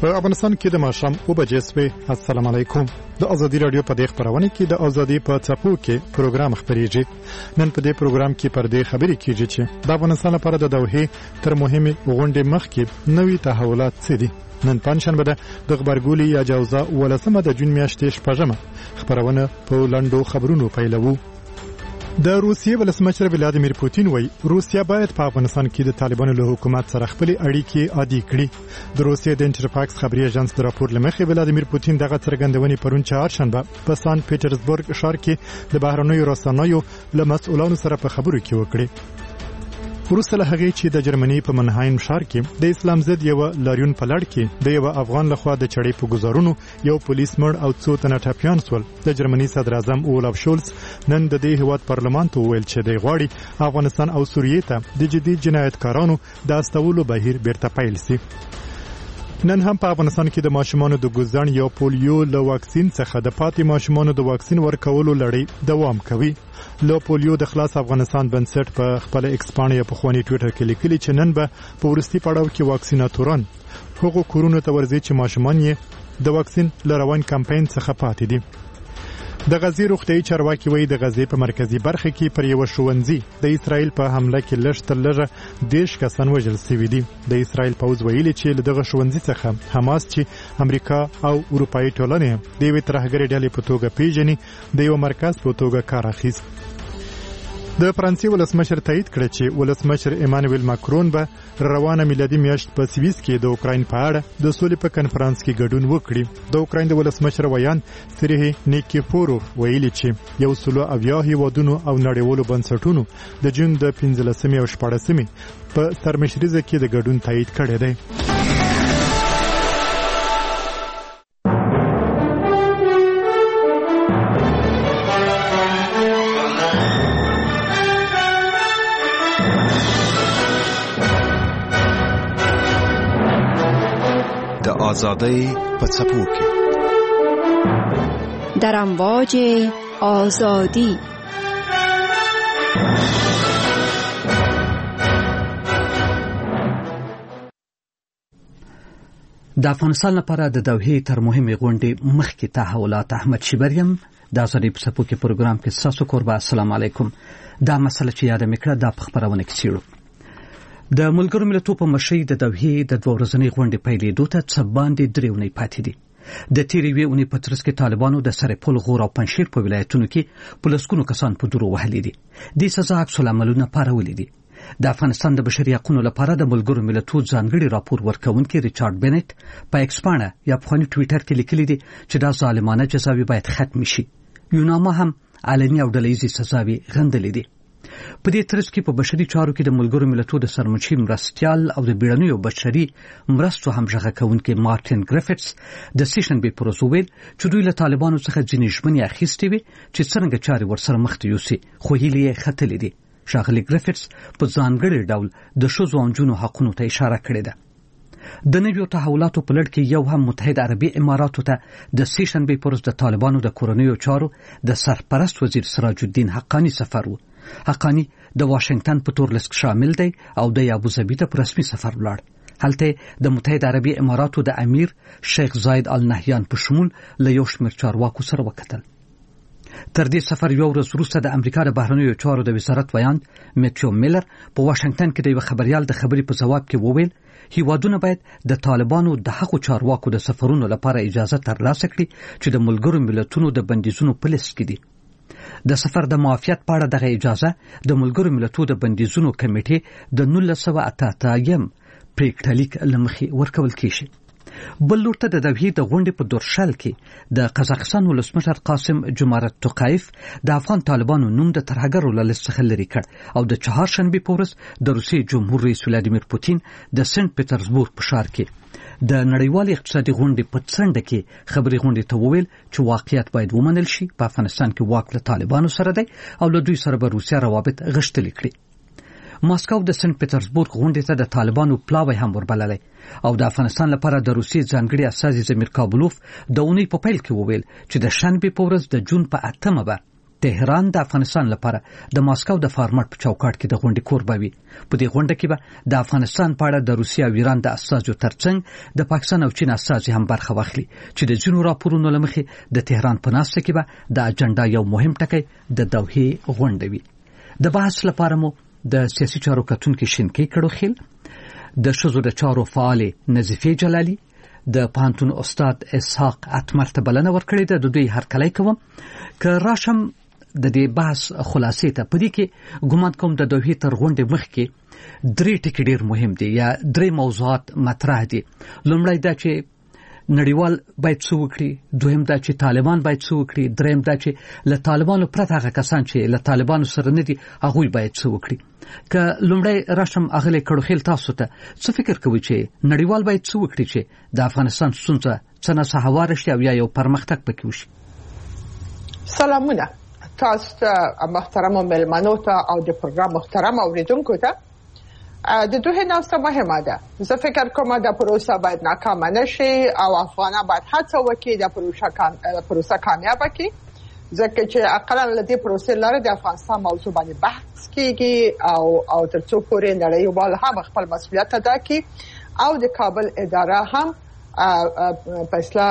په افغانستان کې د ماښام 2 بجې سوې. السلام علیکم. د ازادي رادیو په دې خبرونه کې د ازادي په څپو کې پروګرام خبريږي. نن په دې پروګرام کې پر دې خبرې کیږي چې د افغانستان لپاره د دوحې تر مهمه غونډې مخکې نوې تحولات څه دي. نن پنځشنبه ده د خبرګولي یا جوزا ولسمه د جون میاشتې شپږمه خبرونه په لندو خبرونو پیلوو. د روسیې ولسمشر ولادیمیر پوتین وایي روسیا باید په افغانستان کې د طالبانو له حکومت سره خپل اړیکې عادي کړي. د روسیې د انټرفاکس خبري ایجنس د راپور لمخې ولادیمیر پوتین دغه څرګندونې پرون چهارشنبه په سان پیټرزبورګ ښار کې د بهرنیو رسنیو له مسؤلانو سره په خبرو کې وکړي. وروسته له هغې چې د جرمني په منهایم ښار کې د اسلام ضد یو لاریون په لړ کې د یو افغان لخوا د چړې په گزارونو یو پولیس مړ او څو تنه ټپیان شول. د جرمني صدر اعظم اولاف شولز نن د دې هیواد پارلمان ته وویل چې د غواړي افغانستان او سوریې ته د جدي جنایتکارانو د استولو بهیر بیرته پیل شي. نن هم په افغانستان کې د ماشومانو د ګوزن یا پولیو له واکسین څخه د پاتې ماشومانو د واکسین ورکولو لړۍ دوام کوي. له پولیو د خلاص افغانستان بنسټ په خپل ایکسپانیا په خواني ټوئیټر کې لیکلي چې نن به په ورستي پړاو کې واکسیناتوران هغو کورونو ته ورځي چې ماشومان یې د واکسین لروان کمپاین څخه پاتې دي. د غزې روغتیايي چارواکي وایي د غزې په مرکزی برخه کې پر یو ښوونځي د اسرائیل په حمله کې لږ تر لږه 10 کسان وژل شوي دي. د اسرائیل پوځ ویلي چې له دغه ښوونځي څخه حماس چې امریکا او اروپایي ټولنې د یوې ترهګرې ډلې په توګه پیژني د یو مرکز په توګه کار اخیست. د فرانسې ولسمشر تایید کړ چې ولسمشر ایمانوئل ماکرون به روانه میلادي میاشت په سویس کې د اوکراین په اړه د سولې په کنفرانس کې ګډون وکړي. د اوکراین د ولسمشر ویان سریه نیکیفوروف ویلي چې 170 هیوادونو او نړیوالو بنسټونو د جون د 15 او 14 په سرمشریزه کې د ګډون تایید کړی دی. آزادی په څپو کې در امواج آزادی. د افغانستان لپاره د دوحې تر مهمه غونډې مخکې تحولات. احمد شیبریم د آزادی په څپو کې پروګرام کې تاسو کوربه. السلام علیکم. دا مسله چې یاد مې کړه دا په خبرونه کې چیرو د ملګرو ملتونو په مشرۍ د دوحې د 2 ورځنۍ غونډې پیلېدو ته څه باندې 3 اونۍ پاتې دي. د تیرې یوې اونۍ په ترڅ کې طالبانو د سرپل، غور او پنجشیر په ولایتونو کې په لسګونو کسان په درو وهلي دي. دې سزا عکس العملونه پارولي دي. د افغانستان د بشري حقوقو لپاره د ملګرو ملتونو ځانګړي راپور ورکونکي ریچارډ بنټ په ایکسپانیا یا په خواني ټوئیټر کې لیکلي دي چې دا ظالمانه جزاوي باید ختم شي. یوناما هم علني او ډلهیزې سزاوي غندلې دي. په دې ترڅ کې په بشري چارو کې د ملګرو ملتونو د سرمنشي مرستيال او د بیړنیو بشري مرستو همغږي کوونکي مارټین ګریفټس د سیشن به پروسوویل چې دوی له طالبانو څخه ځینې ژمنې اخیستې وي چې څنګه چاري ورسره مخ ته یوسي، خو هیلې ختلې دي. ښاغلي ګریفټس په ځانګړي ډول د ښځو او نجونو حقونو ته اشاره کړې ده. د نویو تحولاتو په لړ کې یو هم متحده عربي اماراتو ته د سیشن به پروس د طالبانو د کورنیو چارو د سرپرست وزیر سراج الدین حقانی سفر و. حقانی د واشنگټن په تور لیست شامل دی او د ابوظبي ته په رسمي سفر ولاړ. هلته د متحده عربي اماراتو د امیر شیخ زاید ال نهیان په شمول له یو شمېر چارواکو سره وکتل. تر دې سفر یو ورځ وروسته د امریکا د بهرنیو چارو د وزارت ویان میتیو میلر په واشنگټن کې د یو خبريال د خبرې په جواب کې وویل هیوادونه باید د طالبانو د حقوقو چارواکو د سفرونو لپاره اجازه ترلاسه کړي چې د ملګرو ملتونو د بندیزونو په لیست کې دي. د سفر د معافیت په اړه دغه اجازه د ملګرو ملتونو د بندیزونو کمیټې د 1988 پریکټلیک لمخې ورکول کیږي. بل لور ته د دوحې د غونډې په دورشل کې د قزاقستان ولسمشر قاسم جمارت توقایف د افغان طالبانو نوم د ترهګرو له لیست څخه لرې کړ او د چهارشنبه په ورځ د روسیې جمهور رئیس ولادیمیر پوتین د سنت پیټرزبورګ په ښار کې د نړیوال اقتصادي غونډې په څنډه کې خبري غونډې ته وویل چې واقعیت باید ومنل شي. په افغانستان کې واک له طالبانو سره دی او له دوی سره به روسیا روابط غښتلي کړي. ماسکو د سنت پیټرزبورګ غونډې ته د طالبانو پلاوی هم وربللی او د افغانستان لپاره د روسیې ځانګړي استازي زمیر کابلوف د اونۍ په پیل کې وویل چې د شنبه په ورځ د جون په 8مه به تهران د افغانستان لپاره د ماسکو د فارمټ په چوکاټ کې د غونډې کوربه وي. په دې غونډه کې به د افغانستان په اړه د روسیې او ایران د استازو ترڅنګ د پاکستان او چین استازي هم برخه واخلي چې د ځینو راپورونو له مخې د تهران په ناسته کې به د اجنډا یو مهم ټکی د دوحې غونډه وي. د بحث لپاره مو د سیاسي چارو کتونکو شینکي کړوخیل، د ښځو د چارو فعال نظیفه جلالي، د پانتون استاد اسحاق اتمر ته بلنه ورکړې ده. د دوی هرکلی کوم. که راشم د دې بحث خلاصې ته، په دې کې ګومان کوم د دوحې تر غونډې مخکې 3 ټکي ډېر مهم دي یا 3 موضوعات مطرح دي. لومړی دا چې نړیوال باید څه وکړي، دویم دا چې طالبان باید څه وکړي، دریم دا چې له طالبانو پرته هغه کسان چې له طالبانو سره نه دي هغوی باید څه وکړي. که لومړی راشم اغلی کړوخیل، تاسو ته څه فکر کوئ چې نړیوال باید څه وکړي چې د افغانستان ستونزه څنګه هواره شي او یا یو پرمختګ پکې وشي؟ سلامونه تاسو ته محترم مېلمنو ته او د پروګرام محترم اوریدونکو ته. د دوه ناسته مهمه ده. زه فکر کوم دا پروسه باید ناکام نشي او افغانان باید هڅه وکړي د پروسه کامیاب کړي، ځکه چې اقلا له دې پروسې لاره د افغانستان موضوع باندې بحث کیږي او ترڅو پورې نړیوال هم خپل مسؤلیت ادا کړي او د کابل اداره هم فیصله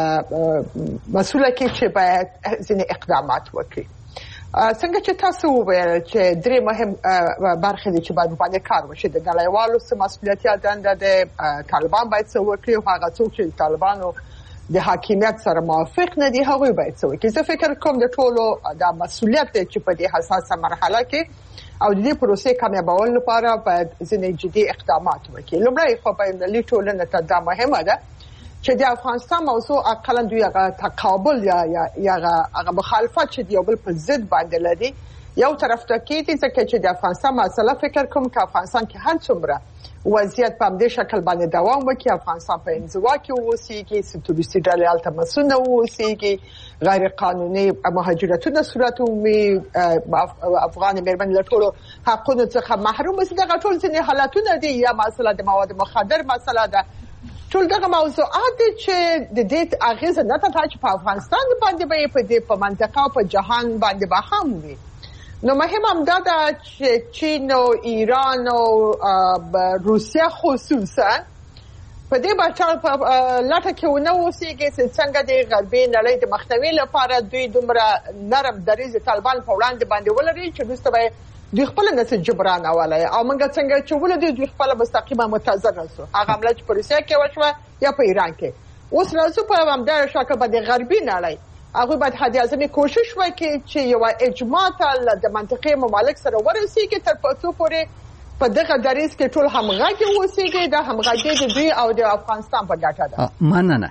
مسؤله کړي چې باید ځینې اقدامات وکړي. څنګه چې تاسو وویل چې 3 مهم برخې دي چې باید باندې کار وشي. د نړیوالو سره مسؤلیت دنده ده، طالبان باید څه وکړي او هغه څوک چې طالبانو د حاکمیت سره موافق نه دي هغوی باید څه وکړي. زه فکر کوم د ټولو د مسؤلیت دی چې په دې حساسه مرحله کې او د دې پروسې کامیابولو لپاره باید ځینې جدي اقدامات وکړي. لومړی خو بین‌المللي ټولنه ته دا مهمه ده چې د افغانستان موضوع اقلا دوی هغه تقابل یا هغه مخالفت چې یو بل په ضد باندې لري یو طرف ته کېږي، ځکه چې د افغانستان مسله فکر کوم چې افغانستان کې هر څومره وضعیت په همدې شکل باندې دوام وکړي، افغانستان په انزوا کې اوسېږي، تروریستي ډلې هلته مسؤونه اوسېږي، غیر قانوني مهاجرتونه صورت ومومي، افغان مېرمنې له ټولو حقونو څخه محروم اوسي. دغه ټول ځینې حالتونه دي یا مسله د مواد مخدر مسله ده. ټول دغه موضوعات چې د دې اغیزه نه تر چې په افغانستان باندې به په منطقه او په جهان باندې به هم وي. نو مهم هم دا ده چې چین او ایران او روسیه خصوصا په دې بچا په لاټه کې ونه اوسېږي چې څنګه د غربي نړۍ د مخنیوي لپاره دوی دومره نرم دریځ طالبان په وړاندې باندې ولري چې دوی ته دوی خپل نسل جبران اولای او موږ څنګه چې ولدي دوی خپل مستقیمه متضرر شو. هغه عمله چې په روسیه کې وشوه یا په ایران کې اوس راځو په همدغه شکل باندې غربي نړۍ هغه باید حد اعظمي کوشش وکړي چې یو اجماع د منطقې ممالک سره ورسیږي تر څو پورې په دغه دریځ کې ټول همغږي اوسېږي. دا همغږي د دوی او د افغانستان په ګټه ده. مننه.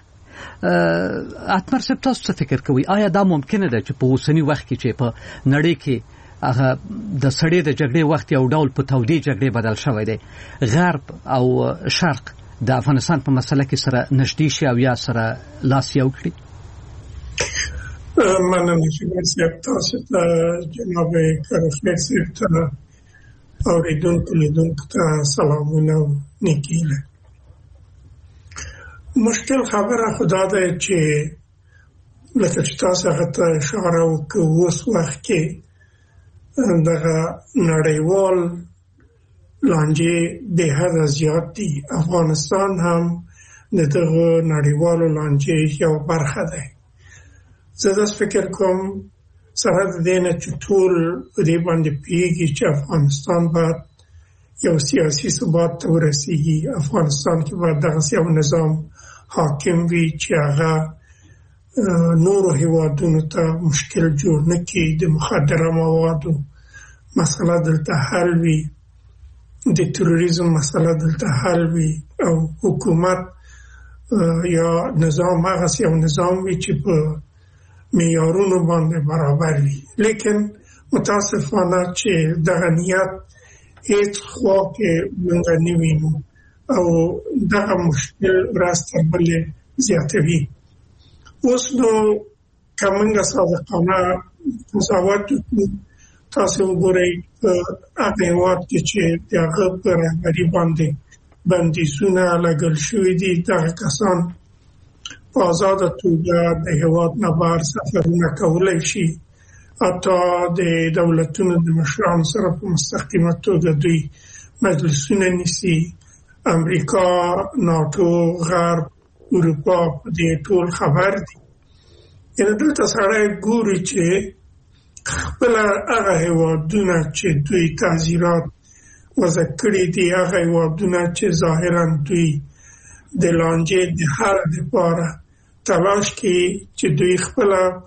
اتمر صاحب تاسو څه فکر کوئ؟ آیا دا ممکنه ده چې په اوسنی وخت کې چې په نړۍ کې هغه د سړې د جګړې وخت یو ډول په تودې جګړې بدل شوی دی، غرب او شرق د افغانستان په مسله کې سره نږدې شي او یا سره لاس یو کړي؟ مننه چې تاسو ته جناب کارفلکس ته اوریدونکو ته سلامونه او نیکي. مشکل خبره خدا ده چې لکه چې تاسو هغه ته اشاره وکړو اوس وخت کې دغه نړیوال لانجې به حد زیات دي. افغانستان هم دغه نړیوالو لانجې یو برخه ده. زه داس فکر کوم سره د دې نه چې ټول دې باندې پیږي چې افغانستان باید یو سیاسي ثبات ته ورسیږي. افغانستان کې باید دغه یو نظام حاکم وي چې هغه نورو هیوادونو ته مشکل جوړ نه کړي. د مخدره موادو مسله دلته حل وي، د تروریزم مسله دلته حل وي او حکومت یا نظام هغه یو نظام وي چې په معیارونو باندې برابر وي. لیکن متاسفانه چې دغه نیت هیڅ خوا کې موږ نه وینو او دغه مشکل ورځ تر بلې زیاتوي. اوس نو کومه صادقانه قضاوت تاسو وګورئ هغه وخت چې دغه پر رهبري باندې بندیزونه لګل شوي دي، دغه کسان په آزاده توګه د هیواد نه بهر سفرونه کولی شي حتی د دولتونو د مشرانو سره په مستقیمه توګه دوی مجلسونه نیسي. امریکا، ناتو، غرب، اروپا په دې ټول خبر دي. یعنې دلته سړی ګوري چې خپل هغه هیوادونه چې دوی تعزیرات وضع کړي دي، هغه هیوادونه چې ظاهرا دوی د لانجې د حل لپاره تلاش کوي چې دوی خپل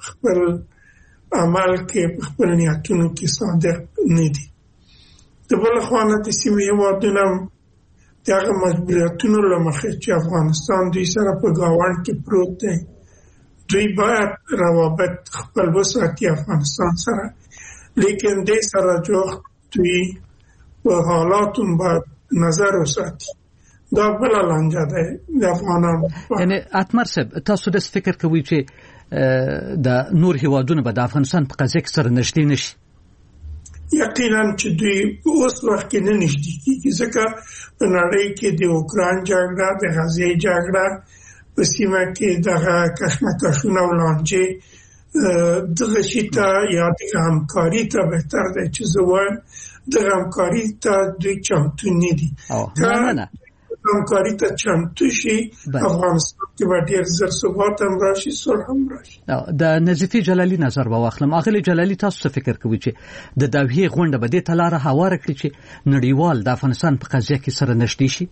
عمل کې خپل نیتونو کې صادق نه دي. د بل خوا نه د سیمې هیوادونه د هغه مجبوریتونو له مخې چې افغانستان دوی سره په ګاونډ کې پروت دی، دوی باید روابط خپل وساتي افغانستان سره، لیکن دې سره جوخت دوی په حالاتو باید نظر وساتي. دا بل لانجه ده د افغانانو. یعنی اتمر صاحب، تاسو د فکر کوئ چې د نور هیوادونو به د افغانستان په قضیه کې سره نږدې نشي؟ یقینا چې دوی اوس وخت کې نه نږدې کېږي، ځکه په نړۍ کې د اوکراین جګړه، د غزې جګړه، په سیمه کې دغه کشمکشونه او لانجې دغه شي ته یا دغه همکاري ته بهتر دی چې زه وایم دغه همکاري ته دوی چمتو نه دي. همکاري ته چمتو شي، افغانستان کې به ډېر زر ثبات هم راشي، صلح هم راشي. د نظیفي جلالي نظر به واخلم. اغلې جلالي، تاسو څه فکر کوئ چې د دوحې غونډه به دې ته لاره هواره کړي چې نړیوال د افغانستان په قضیه کې سره نږدې شي؟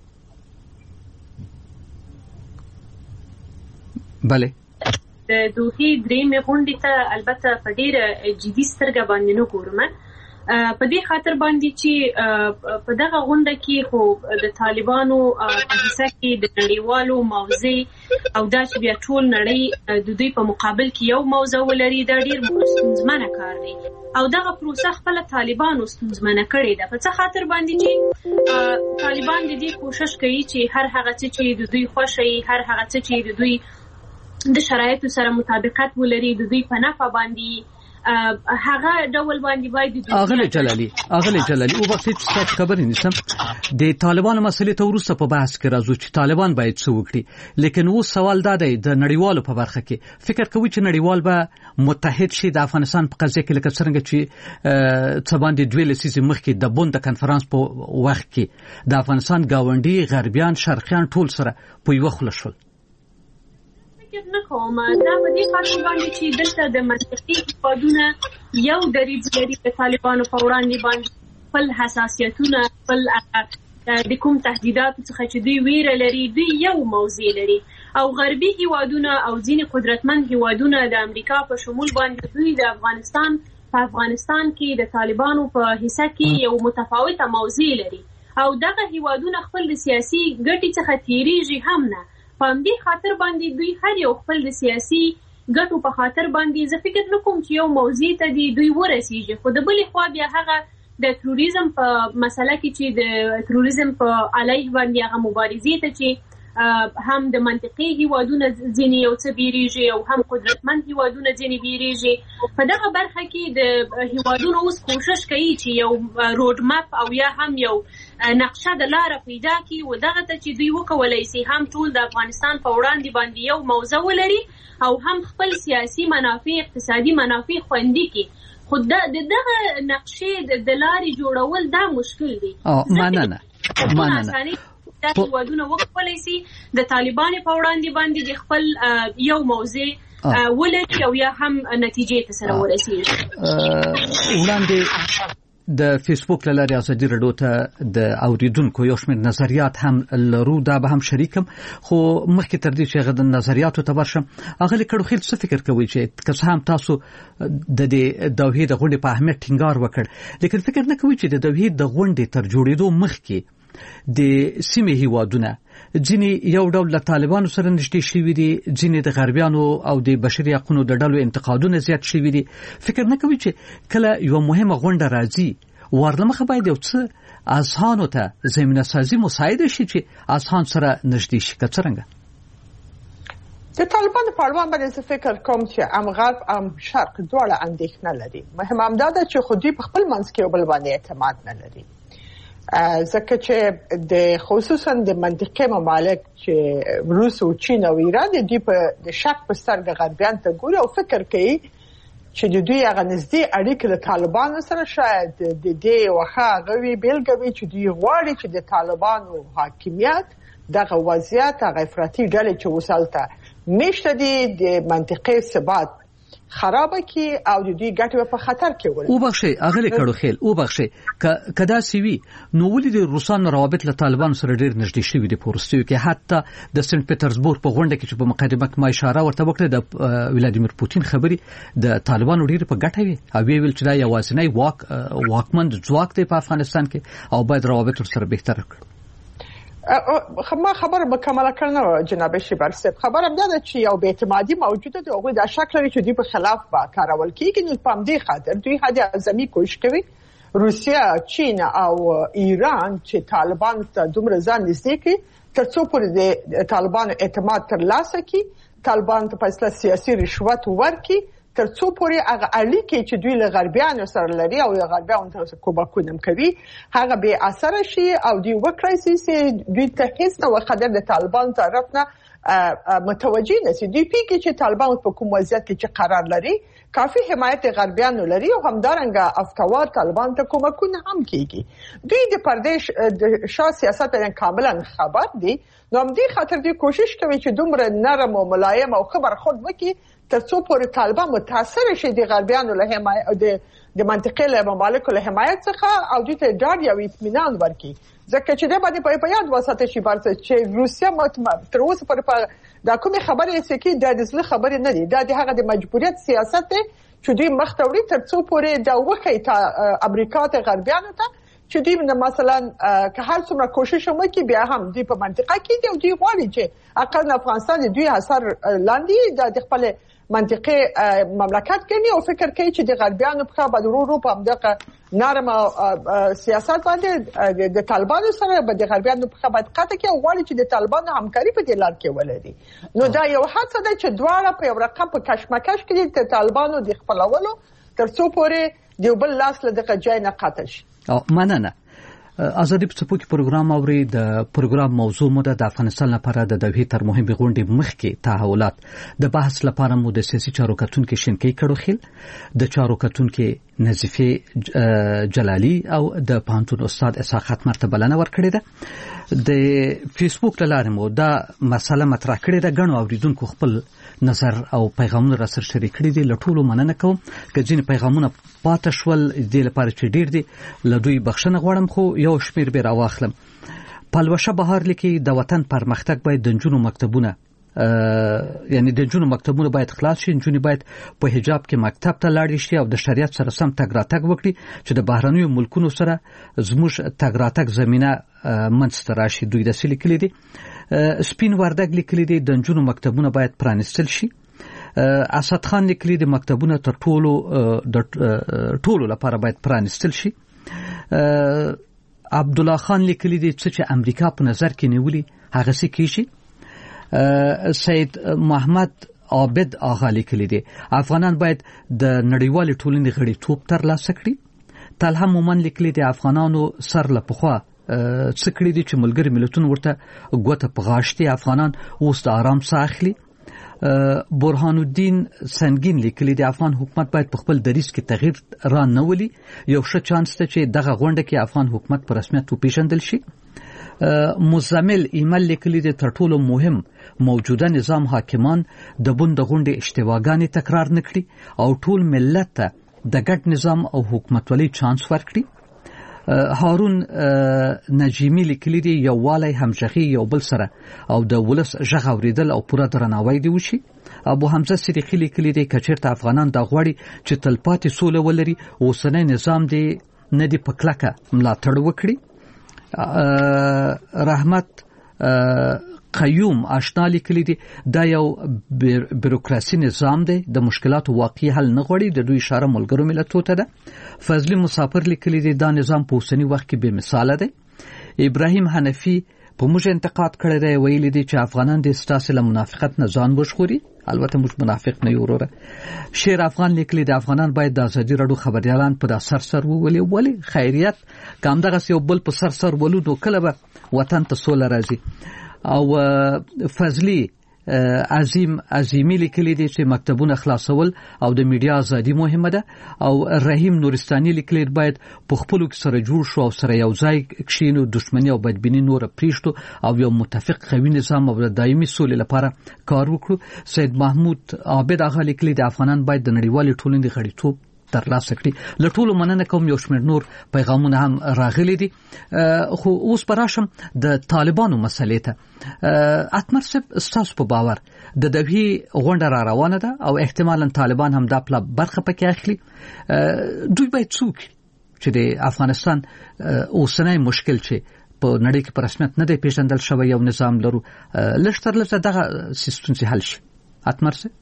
بله، د دوحې درېیمې غونډې ته البته په ډېره جدي سترګه باندې نه ګورم، په دې خاطر باندې چې په دغه غونډه کې خو د طالبانو په حصه کې د نړیوالو موضوع او دا چې بیا ټول نړۍ د دوی په مقابل کې یو موضوع ولري، دا ډېر ستونزمنه کار دی او دغه پروسه خپله طالبانو ستونزمنه کړې ده. په څه خاطر باندې چې طالبان د دې کوشش کوي چې هر هغه څه چې د دوی خوښ وي، هر هغه څه چې د دوی د شرایطو سره مطابقت ولري، د دوی په نفع باندې هغه ډول باندې باید اغلی جلالی او وخت چې تاسو خبرې نیسم د طالبانو مسلې ته ورسته په بحث کې راځو چې طالبان باید څه وکړي، لیکن اوس سوال دا دی د نړیوالو په برخه کې فکر کوي چې نړیوال به متحد شي د افغانستان په قضیه کې، لکه څنګه چې څه باندې دوه لسیزې مخکې د بوند کانفرنس په وخت کې د افغانستان گاونډي غربیان شرقیان ټول سره په یو خوله شول. نه کوم دا په دې خاطر باندې چې دلته د منطقي هیوادونه یو دریځ لري د طالبانو په وړاندې باندې خپل حساسیتونه، خپل د کوم تهدیداتو څخه چې دوی ویره لري، دوی یو موضوع لري، او غربي هیوادونه او ځینې قدرتمند هیوادونه د امریکا په شمول باندې دوی د افغانستان کې د طالبانو په حصه کې یو متفاوته موضوع لري او دغه هیوادونه خپل د سیاسي ګټې څخه تیریږي هم نه. په همدې خاطر باندې دوی هر یو خپل د سیاسي ګټو په خاطر باندې زه فکر نه کوم چې یو موضوع ته دوی ورسیږي. خو د بلې خوا بیا هغه د تروریزم په مسله کې چې د تروریزم په علیه باندې هغه مبارزې ته چې هم د منطقي هیوادونه ځینې یو څه بیریږي او هم قدرتمند هیوادونه ځینې بیریږي، په دغه برخه کې د هیوادونو اوس کوشش کوي چې یو روډ مپ او یا هم یو نقشه د لاره پیدا کړي و دغه ته چې دوی وکولای شي هم ټول د افغانستان په وړاندې باندې یو موضوع ولري او هم خپل سیاسي منافع، اقتصادي منافع خوندي کړي. خو دغه نقشې د لارې جوړول دا مشکل دی. مننه. دا هیوادونه وکولای شي د طالبانو په وړاندې باندې د خپل یو موضوع ولري او یا هم نتیجې ته سره ورسیږي. وړاندې د فیسبوک لارې ازادي رادیو ته د اوریدونکو یو شمېر نظریات هم لرو، دا به هم شریکم، خو مخکې تر دې چې هغه د نظریاتو ته ورشم، اغلی کړوخیل څه فکر کوي چې که څه هم تاسو د دې دوحې د غونډې په اهمیت ټینګار وکړ، لیکن فکر نه کوي چې د دوحې د غونډې تر جوړېدو مخکې د سیمې هیوادونه ځینې یو ډول له طالبانو سره نږدې شوي دي، ځینې د غربیانو او د بشري حقوقو د ډلو انتقادونه زیات شوي دي. فکر نه کوي چې کله یو مهمه غونډه راځي ورلمخه باید یو څه اذهانو ته زمینه سازي مساعده شي چې اذهان سره نږدې شي؟ که څرنګه د طالبانو په اړه باندې زه فکر کوم چې ام غرب ام شرق دواړه اندېښنه لري. مهم هم دا ده چې خو دوی په خپل منځ کې یو بل باندې اعتماد نه لري، ځکه چې د خصوصا د منطقي ممالک چې روس او چین او ایران دوی په د شک په سترګه غربیان ته ګوري او فکر کوي چې د دوی هغه نږدې اړیکې له طالبانو سره شاید د دې وخه غوي بیلګوي چې دوی غواړي چې د طالبانو حاکمیت دغه وضعیت هغه افراطي ډلې چې وسالته نشته د منطقې ثبات خراب کی او د دې ګټه په خطر کې ول او بخښي اغلی کړو خیل او بخښي کدا سی وی نو ولې د روسانو روابط له طالبانو سره ډیر نږدې شوي دي پورستیو کې حتی د سنت پټرزبورګ په غونډه کې چې په مقدمه کې ما اشاره ورته وکړه د ولادیمیر پوتین خبري د طالبانو ډیر په ګټه وي او ویل چې دا یوازینی واکمن ځواک دی په افغانستان کې او باید روابط سره بهتر کړي ما خبره مکمله کړنه جناب شیبر صاحب خبره ده چې یو بې اعتمادي موجوده ده او د شک لري چې دوی په خلاف به کارول کیږي نو په دې خاطر دوی حد اعظمي کوشش کوي روسیا چین او ایران چې طالبان ته دومره ځان نږدې کړي ترڅو پورې د طالبانو اعتماد ترلاسه کړي طالبان ته فیصله سیاسي رشوت ورکړي ترڅو پورې هغه اړیکې چې دوی له غربیانو سره لري او غربیانو ته کوباکونه کوي هغه به اثر شي او دوی وکړي چې دوی ته هیڅ نو خدای د طالبان طرف نه متوجي نشي دوی پیږي چې طالبان په کوم وضعیت کې چې قرار لري کافي حمایت غربیانو لري او همدارنګه افتوار طالبان ته کومکونه هم کوي دوی د پردیش د شاه سیاست نه کاملا خبر دي نو هم دې خاطر دوی کوشش کوي چې دومره نرم او ملایم او خبر خود وکړي ترڅو پورې طالبان متاثر شي د غربیانو له حمایت او د منطقې له ممالکو له حمایت څخه او دوی ته ډاډ یا اطمینان ورکړي ځکه چې دا باندې په یاد وساتل شي چې روسیا تر اوسه پورې دا کومه خبره یې چې د ځل خبره نه دي دا د هغه د مجبوریت سیاست دی چې دوی مختوري ترڅو پورې دا وخی ته امریکا ته غربیانو ته چې دوی مثلا که هر څومره کوشش وکړي بیا هم دوی په منطقه کې دی او دوی غواړي چې اقل افغانستان دوی اثر لاندې د خپل منطقه مملکت کوي او فکر کوي چې د غربیانو په خبرو ورو په همدغه نرم سیاست باندې د طالبانو سره به د غربیانو په خبرت قطع کوي او غواړي چې د طالبانو همکاري په دې لار کې ولري نو دا یو هڅه ده چې دواړه په یو رقم په کشمکش کې د طالبانو د خپلولو ترڅو پورې د بل لاس له دغه ځای نه قطع شي مننه ازادي په څپو کې پروګرام اوري د پروګرام موضوع مو د افغانستان لپاره د دوی تر مهمه غونډې مخکې تحولات د بحث لپاره مو د سیاسي چارو کتونکو شینکې کړو خل د چارو کتونکو نظیفه جلالی او د پانتون استاد اساقات مرتبه لنه ورکړی ده د فیسبوک لاره مو دا مسله مطرح کړې ده غنو اوریدونکو خپل نظر او پیغامونه را سره شریک کړي دي لټولو مننه کوم چې ځین پیغامونه پاتې شول د لپاره چې ډیر دي لدوی بخښنه غواړم خو یو شمیر به راواخلم پلوشه بهار لیکي د وطن پرمختګ باید د جنونو مکتبونه یعنی د جنونو مکتبونه باید خلاص شي جنونی باید په حجاب کې مکتب ته لاړ شي او د شریعت سره سم تګ راتګ وکړي چې د بهرنیو ملکونو سره زموږ تګ راتګ زمينه منځته راشي دوی د سلی کلی دي سپین وردګ لیکلي دي د جنونو مکتبونه باید پرانستل شي اسد خان لیکلي دي مکتبونه تر ټولو لپاره باید پرانستل شي عبد الله خان لیکلي دي چې امریکا په نظر کې نیولي هغه څه کیږي سید محمد عابد آغا لیکلي دي افغانان باید د نړیوال ټولنې غړي توپ تر لاسه کړي طلحه مومن لیکلي دي افغانانو سر له پخوا څکړي دي چې ملګری ملتونو ورته غوته پغاشتي افغانان اوس د آرام ساه اخلي برهان الدین سنگین لیکلي دي افغان حکومت باید په خپل دریځ کې تغییر را نه ولي یو ښه چانس ته چې دغه غونډه کې افغان حکومت په رسمیت وپیژندل شي مزمل ایمل لیکلي دي تر ټولو مهم موجوده نظام حاکمان د بند غونډې اشتباهګانې تکرار نکړي او ټول ملت ته د ګډ نظام او حکومتولۍ چانس ورکړي هارون نجیمی لیکلی دی یووالی همغږي یو بل سره او د ولس ژغ اوریدل او پوره درناوی دی وشي ابو حمزه صدیقی لیکلی دی کچیرته افغانان د غوړي چې تلپاتې سوله ولري اوسنۍ نظام دی نه دی پکلکه ملاتړ وکړي رحمت قیوم آشنا لیکلی دی دا یو بیروکراسي نظام دی د مشکلاتو واقعي حل نه غوړي د دوی اشاره ملګرو ملتونو ته ده فضلی مسافر لیکلی دی دا نظام په اوسنی وخت کې به مثال دی ابراهیم حنفی په موږ انتقاد کړی دی ویلي دی چې افغانان د ستاسو له منافقت نه ځان وژغوري البته موږ منافق نه یو وروره شیر افغان لیکلی دی افغانان باید د ازادي راډیو خبريالان په سر ولی خیریت کوم دغه یو بل په سر ولودو کله به وطن ته سوله راځي او فضلی عظیمی لیکلي دي چې مکتبونه خلاصول او د میډیا ازادي مهمه ده او رحیم نورستاني لیکلي باید په خپل کې سره جوړ شو او سره یو ځای کښینو دښمنی او بدبینی نور پریشتو او یو متفق قوي نظام او دایمي سولې لپاره کار وکړو. سید محمود عابد هغه لیکلي د افغانان باید د نړیوال ټولنې غړیتوب ترلاسه کړي. له ټولو مننه کوم یو شمېر نور پیغامونه هم راغلي دي. خو اوس پراشم د طالبانو مسلې ته. اتمر صاحب ستاسو په باور د دوی غونډه را روانه ده او احتمالاً طالبان هم دا برخه پکې اخلي. دوی باید څوک چې د افغانستان اوسنۍ مشکل چې په نړۍ کې په رسمیت نه دی پیژندل شوی یو نظام لرو لښتر لږه دغه سیستم حل شي. اتمر صاحب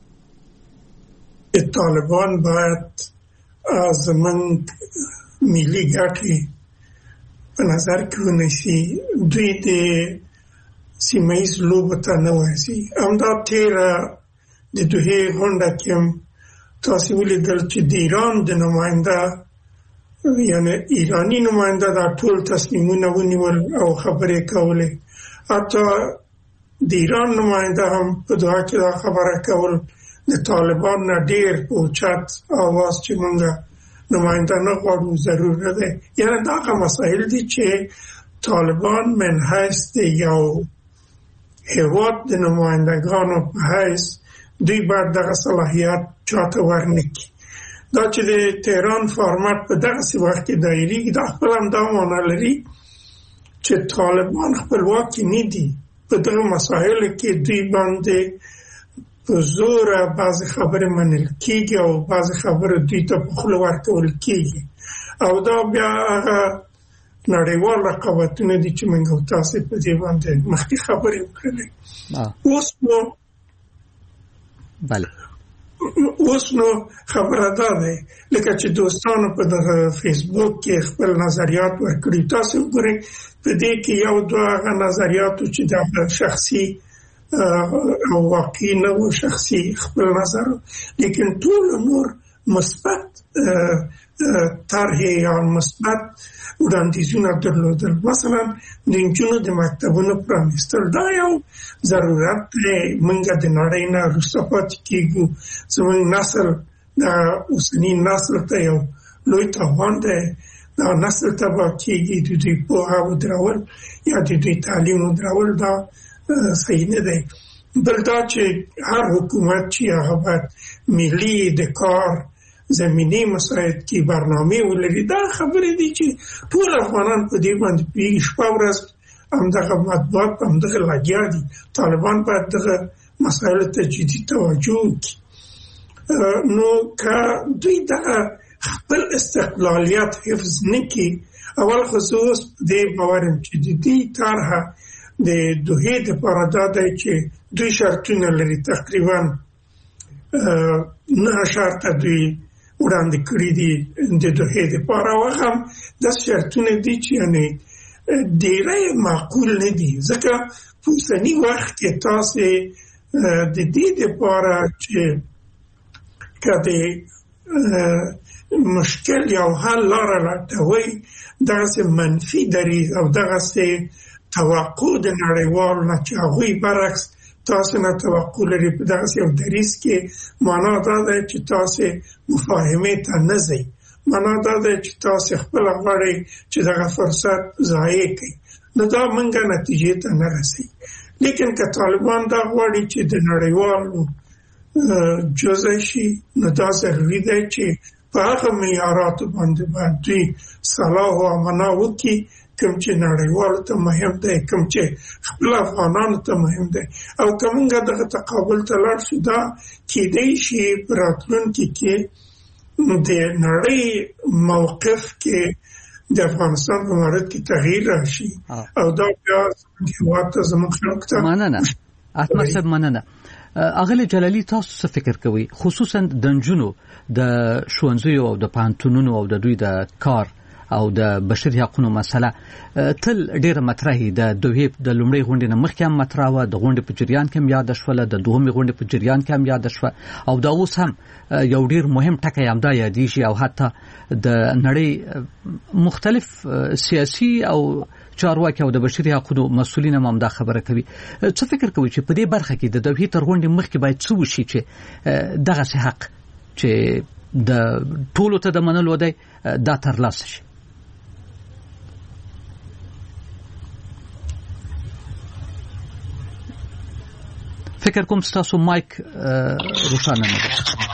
طالبان باید زمونږ ملي ګټې په نظر کې ونیسي. دوی د سیمه ییز لوبو ته نه ورځي. همدا تېره د دوحې غونډه کې هم تاسې ولیدل چې د ایران د نماینده یعنې ایراني نماینده دا ټول تصمیمونه ونیول او خبرې کولې. حتی د ایران نماینده هم په دوحه کې دا خبره کول د طالبان نه ډېر په اوچت اواز چې مونږه نماینده نه غواړو ضرور نه دی. یعنې دغه مسایل دي چې طالبان من حیث د یو هېواد د نمایندګانو په حیث دوی باید دغه صلاحیت چاته ورنکړي. دا چې د تهران فارمټ په دغسې وخت کې دایریږي دا خپل هم دا معنا لري چې طالبان خپلواکي نه دي. په دغه مسایلو کې دوی باندې په زور بعضې خبرې منل کېږي او بعضې خبرې دوی ته په خوله ورکول کېږي او دا بیا هغه نړیوال رقابتونه دي چې موږ او تاسې په دې باندې مخکې خبرې وکړلې. اوس نو خبره دا دی لکه چې دوستانو په دغه فیسبوک کې خپل نظریات ورکړي. تاسې وګورئ په دې کې یو دوه هغه نظریاتو چې د شخصي او واقعي نه و شخصي خپل نظر لیکن ټول نور مثبت طرحې یا مثبت وړاندیزونه درلودل. مثلا د نجونو د مکتبونو پرانیستل دا یو ضرورت دی. موږ د نړۍ نه وروسته پاتې کېږو. زموږ نسل د اوسني نسل ته یو لوی تاوان دی. دا نسل تباه کېږي. د دوی پوهه ودرول یا د دوی تعلیم ودرول دا صحیح نه دی. بل دا چې هر حکومت چې هغه باید ملي د کار زمینی مساعد کې برنامه ولري. دا خبرې دي چې ټول افغانان په دې باندې پیږي. شپه ورځ همدغه مطبوعات همدغه لګیا دي. طالبان باید دغه مسایلو ته جدي توجه وکړي. نو که دوی دغه خپل استقلالیت حفظ نه کړي اول خصوص دې باور چې د دې طرحه د دوحې دپاره دا دی چې دوی شرطونه لري. تقریبا 9 شرطه دوی وړاندې کړي دي د دوحې دپاره او هغه هم داسې شرطونه دي چې یعنې ډېری معقول نه دي. ځکه په اوسني وخت کې تاسې د دې دپاره چې که د مشکل یو حل لاره لټوئ دغسې منفي دریځ او دغسې توقع د نړیوالو نه چې هغوی برعکس تاسو نه توقع لري په دغسې یو دریځ کې معنا دا ده چې تاسو مفاهمې ته نه ځئ. معنا دا ده چې تاسو خپله غواړئ چې دغه فرصت ضایع کړئ. نو دا موږ نتیجې ته نه رسئ. لیکن که طالبان دا غواړي چې د نړیوالو جزء شي نو دا ضروري دی چې په هغه معیاراتو باندې باید دوی صلاح او امنا وکړي کوم چې نړیوالو ته مهم دی، کوم چې خپل افغانانو ته مهم دی. او که موږ دغه تقابل ته لاړ شو دا کېدی شي په راتلونکي کې د نړۍ موقف کې د افغانستان په مورد کې تغییر راشي او دا بیا زموږ هېواد ته زموږ خلکو ته مننه. احمد صاحب مننه. اغلی جلالی تاسو څه فکر کوئ خصوصا د نجونو د ښوونځیو او د پوهنتونونو او د دوی د کار او د بشري حقوقو مسله تل ډیره مطرحه د دوی د لومړۍ غونډې نه مخکې هم مطرح و، د غونډې په جریان کې هم یاد شوه، د دوهمې غونډې په جریان کې هم یاد شوه او دا اوس هم یو ډیر مهم ټکی هم دا یادېږي او حتی د نړۍ مختلف سیاسي او چارواکي او د بشري حقوقو مسؤلین هم دا خبره کوي. څه فکر کوي چې په دې برخه کې د دوحې تر غونډې مخکې باید څه وشي چې دغه حق چې د ټولو ته د منلو دی دا ترلاسه شي؟ فکر کوم ستاسو مایک روښانه نه ده.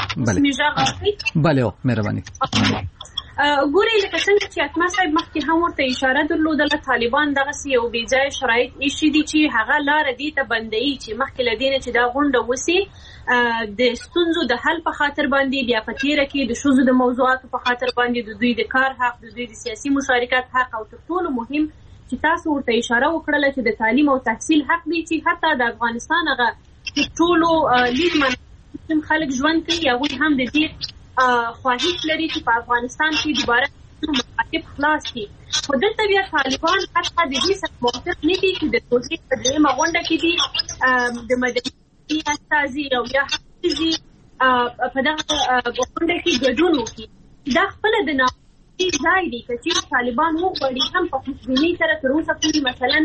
بله مهرباني. ګوري لکه څنګه چې اکمل صاحب مخکې هم ورته اشاره درلودله، طالبان دغسې یو بې ځایه شرایط ایښي دي چې هغه لاره دې ته بندوي چې مخکې له دې نه چې دا غونډه وسي د ستونزو د حل په خاطر باندې، بیا په تېره کې د ښځو د موضوعاتو په خاطر باندې، د دوی د کار حق، د دوی د سیاسي مشارکت حق، او تر ټولو مهم چې تاسو ورته اشاره وکړله چې د تعلیم او تحصیل حق دی چې حتی د افغانستان هغه ټولو لږ منظم خلک ژوند کوي، هغوی هم د دې خواهش لري چې په افغانستان کې دوباره مکاتب خلاص شي. خو دلته بیا طالبان حتی د دې سره موافق نه دي چې د دوحې په درېیمه غونډه کې دي د مدني استازي او یا ښځې په دغه غونډه کې ګډون وکړي. دا خپله د ناامنۍ ځای دی که چېرې طالبان وغواړي هم په خوشبینۍ سره تر اوسه پورې مثلا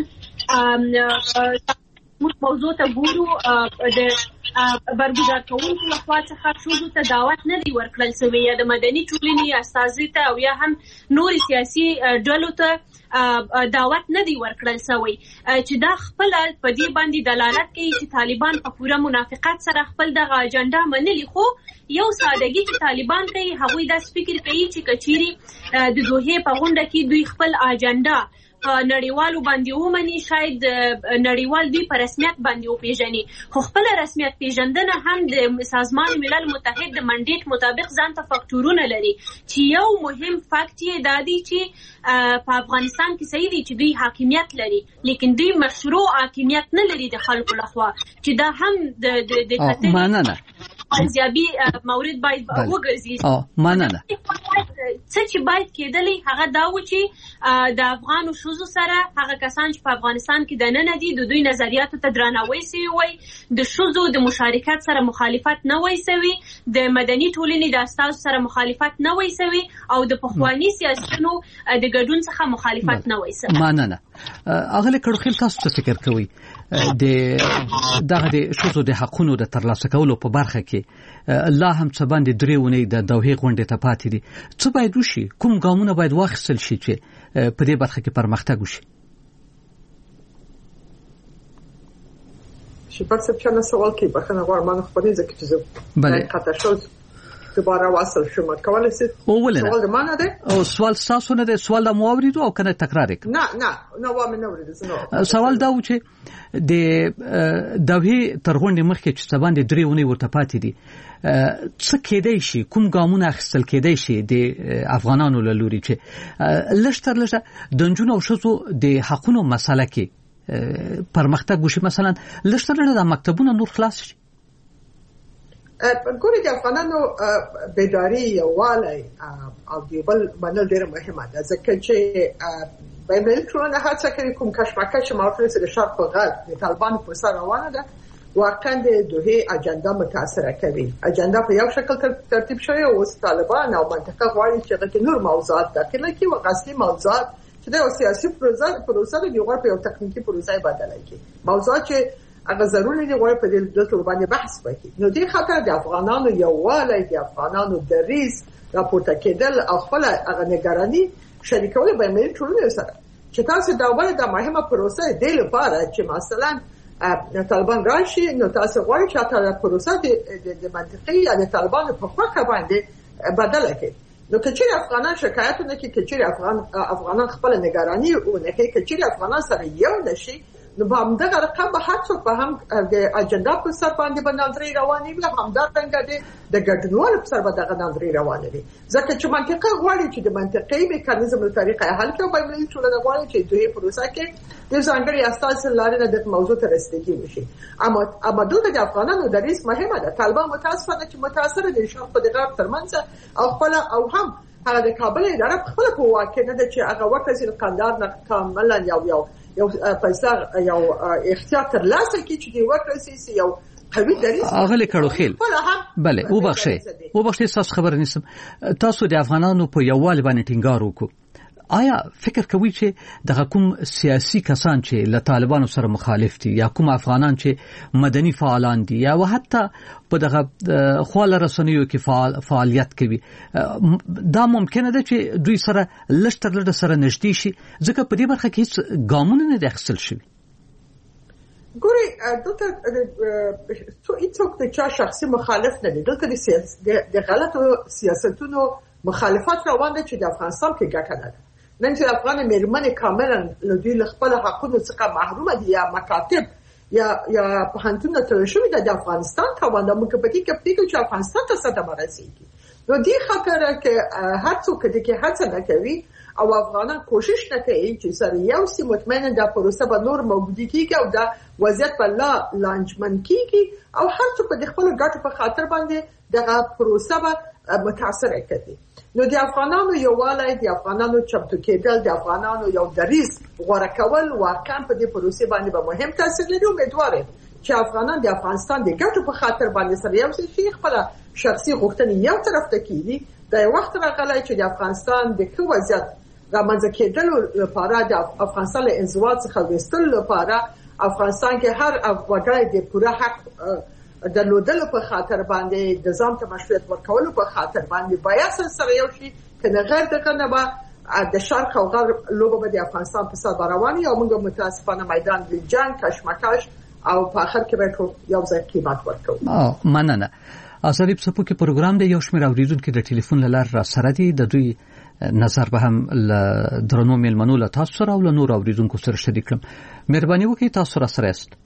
موږ موضوع ته ګورو د برګزار کوونکو لخوا څخه ښځو ته دعوت نه دی ورکړل شوی، یا د مدني ټولنې استازي ته او یا هم نورې سیاسي ډلو ته دعوت نه دی ورکړل شوی، چې دا خپله په دې باندې دلالت کوي چې طالبان په پوره منافقت سره خپل دغه اجنډا منلي. خو یو سادګي چې طالبان کوي، هغوی داسې فکر کوي چې که چیرې د دوحې په غونډه کې دوی خپل اجنډا نړیوالو باندې ومني، شاید نړیوال دوی په رسمیت باندې وپیژني، خو خپل رسمیت پیژندنه هم د سازمان ملل متحد د منډیټ مطابق ځان ته فاکټورونه لري، چې یو مهم فاکټ یې دا دی چې په افغانستان کې صحیح دی چې دوی حاکمیت لري، لیکن دوی مشروع حاکمیت نه لري د خلکو لخوا، چې دا هم د مننه ارزیابي مورد باید وګرځي. مننه. څه چې باید کېدلی هغه دا و چې د افغانو ښځو سره هغه کسان چې په افغانستان کې دننه دي د دوی نظریاتو ته درناوی سوی وای، د ښځو د مشارکت سره مخالفت نه وای سوی، د مدني ټولنې د استازو سره مخالفت نه وای سوی، او د پخواني سیاستونو د ګډون څخه مخالفت نه وای سوی. مننه. اغله کړخیل تاسو څه فکر کوئ دغه د ښځو د حقونو د ترلاسه کولو په برخه کې الله هم څه باندې درې ونې د دوحې غونډې ته پاتې دي، څه باید وشي؟ کوم ګامونه باید واخیستل شي چې په دې برخه کې پرمختګ وشي؟ شپږ سپچانه سوال کې بخنه غواړم نو خپلې ځکه چې زه قطع شوم دوباره واصل شوم. کولای شئ سوال د معنی ده او سوال تاسو نه ده، سوال د موریدو او کنه تکرار وکړه؟ نه و مې نه ورید. سوال دا و چې د دوحې تر غونډې مخکې چې څه باندې درې ونې ورته پاتې دي، څه کېدای شي، کوم ګامونه اخیستل کېدای شي د افغانانو له لوري چې لږ تر لږه د نجونو او ښځو د حقونو مسله کې پرمختګ وشي؟ مثلا لږ تر لږه د مکتبونو نور خلاص شي. ګوري د افغانانو بیداری یووالی او د بل منل ډېر مهمه ده، ځکه چې بین‌المللي ټولنه هڅه کوي کوم کشمکش معرفت د شرق په غرب د طالبانو په سر روانه ده، واقعا د دوحې اجنډا متاثره کوي. اجنډا په یو شکل ترتیب شوی او طالبان او منطقه غواړي چې هغه نور موضوعات داخله کړي او اصلي موضوعات چې د سیاسي پروسه د یو په یو تخنیکی پروسه بدل کړي، موضوعات چې هغه ضروري دی غواړي په دې ډول باندې بحث وکړي. نو دې خاطر د افغانانو یووالی، د افغانانو دریځ راپورته کېدل او خپل هغه نگرانی شریکول به ملي ټولنې سره چې تاسو دا ولې د مهمه پروسه دی لپاره چې مثلا طالبان راشي، نو تاسو غواړئ چې دا پروسه د منطقي یا د طالبانو په خوا باندې بدل کړي. نو کچې افغانان شکایت نه کوي، کچې افغانان خپل نگرانی او نه کوي، کچې افغانان سره یو نشي، نو په همدغه رقم به هر څوک په هم د اجنډا په سر باندې ناندري روانې وي، همدارنګه د ګډونوالو په سر باندې دغه ناندري روانې وي، ځکه چې منطقه غواړي چې د منطقي میکانیزم له طریقې حل کړي، په ملي ټولنه غواړي چې دوی پروسه کې د ځانګړي اساس لارې د موضوع ته رسیدګي وشي. اما دغه د افغانانو د ریس مهمه ده. طالبان متاسفانه چې متاثر دي شرق د غرب ترمنځ او خپل او هم هغه د کابل اداره خپل په واکه نه ده چې هغه وخت چې قندار نه کاملا یو پیسې یو اختیار تر لاسه کې چې دی ورکړي یو قوي دریځ. اغلی کړوخیل بله وبخښئ تاسو خبر نیسم، تاسو د افغانانو په یووالي باندې ټینګار وکړو، آیا فکر کوي چې د کوم سیاسي کسان چې له طالبانو سره مخالف دي یا کوم افغانان چې مدني فعالان دي یا حتی په دغه خواله رسنیو کې فعالیت کوي دا ممکنه ده چې دوی سره لږ تر لږه سره نږدې شي ځکه په دې برخه کې هیڅ ګامونه نه دي اخیستل شوي ګوري دلته هیڅوک د چا شخصي مخالف نه دي دلته د غلطو سیاستونو مخالفت روان دي چې د افغانستان کې ګټه نه ده نن چې افغان مېرمنې کاملا له دوی له خپل حقوقو څخه محرومه دي یا مکاتب یا پوهنتونونه تړل شوي د افغانستان توان د موږ په دې کې فکر چې افغانستان ته صدمه رسیږي نو دې خاطر کې هر څوک دې کې هڅه نه کوي او افغانان کوشش نه کوي چې سره یو سي مطمئنه د پروسه به نور موجود کیږي او د وضعیت په لانجمن کیږي او هر څوک د خپل ګټو په خاطر باندې دغه پروسه به متاثر کوي نو د افغانانو یووالی د افغانانو چمتو کېدل د افغانانو یو دریځ غوړه کول واقعا په دې پروسه باندې به مهم تاثیر لري امیدوار چې افغانان د افغانستان د ګټو په خاطر باندې سره یو څه خپل شخصي غوښتنې یو طرف ته کیږي د وخت راغلی چې د افغانستان د ښه وضعیت رامنځته کېدلو لپاره د افغانستان له انزوا څخه وستلو لپاره افغانستان کې هر وګړی د پوره حق درلودلو په خاطر باندې د ځان ته مشروعیت ورکولو په خاطر باندې باید سره یو شي کنه غیر دغه نه به د شرق او غرب لوبه به د افغانستان په سر رواني او موږ متاسفانه میدان د جنگ کشمکش او په اخر کې به یو ځای قیمت ورکوو مننه آزادی په سپو کې پروګرام دی یو شمېر اوریدونکو د ټلیفون لار را سره دي د دوی نظر به هم درنو میلمنو له تاسو سره او له نور اوریدونکو سره شریک کړم مهرباني وکړئ تاسو را سره است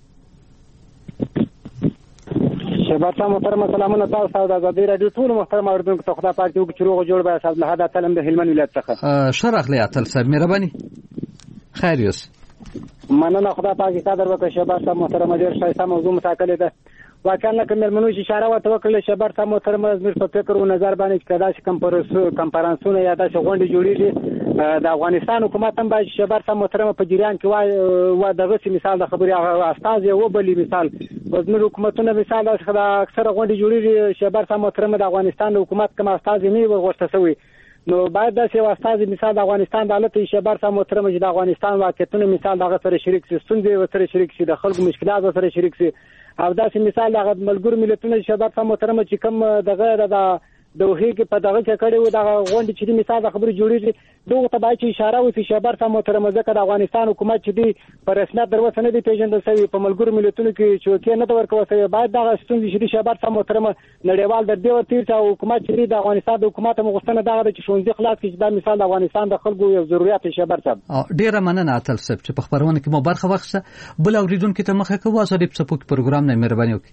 شهباز صاحب محترم سلامونه تاسو ته د آزادۍ راډیو ټول محترم اوریدونکو ته خدای پاک دې وکړي چې روغ جوړ به صاحب له هدا تلم د هلمند ولایت څخه شرغلی اتل صاحب مهرباني خیر یوس مننه خدای پاک قدر وکړي شهباز صاحب محترم ډېر ښایسته موضوع متاکل ده واقعا لکه مېرمنو اشاره وته وکړل شهباز صاحب محترم زموږ په فکر او نظر باندې کدا چې کمپارانسونه یا داسې غونډې جوړیږي د افغانستان حکومت هم باید شهباز صاحب محترم په جریان کې وای دغه مثال د خبري استاد یو بلی مثال زموږ حکومتونه مثال د اکثر غونډې جوړیږي شهباز صاحب محترم د افغانستان حکومت کوم استاد نه ورغوښته شوی نو باید داسې استاد مثال د افغانستان د حالت شهباز صاحب محترم چې د افغانستان واقعیتونه مثال دغه سره شریک شي ستونزې سره شریک شي د خلکو مشکلات سره شریک شي او داسې مثال د ملګرو ملتونو شهباز صاحب محترم چې کوم دغه د وحی کې په دغه کې کړي و د غونډې چې مثال د خبرې جوړیږي دغه ته باید اشاره وشي شهباز صاحب محترم ځکه د افغانستان حکومت چې دی په رسمیت دروسه نه دی پیژندل شوی په ملګرو ملتونو کې چوکۍ نه ورکول شوی باید دغه ستونزې چې شهباز صاحب محترم نړیوال د دې ورتیر چې حکومت چې د افغانستان د حکومت مغوښتنه دغه چې شونځي خلاص کې دا مثال د افغانستان د خلکو یو ضرورت شهباز صاحب ډیره مننه اتل صاحب چې په خبرونه کې مو برخه واخیسته بل اوریدونکو ته مخه کوو آزادی په سپوږ پروګرام نه مهرباني وکړئ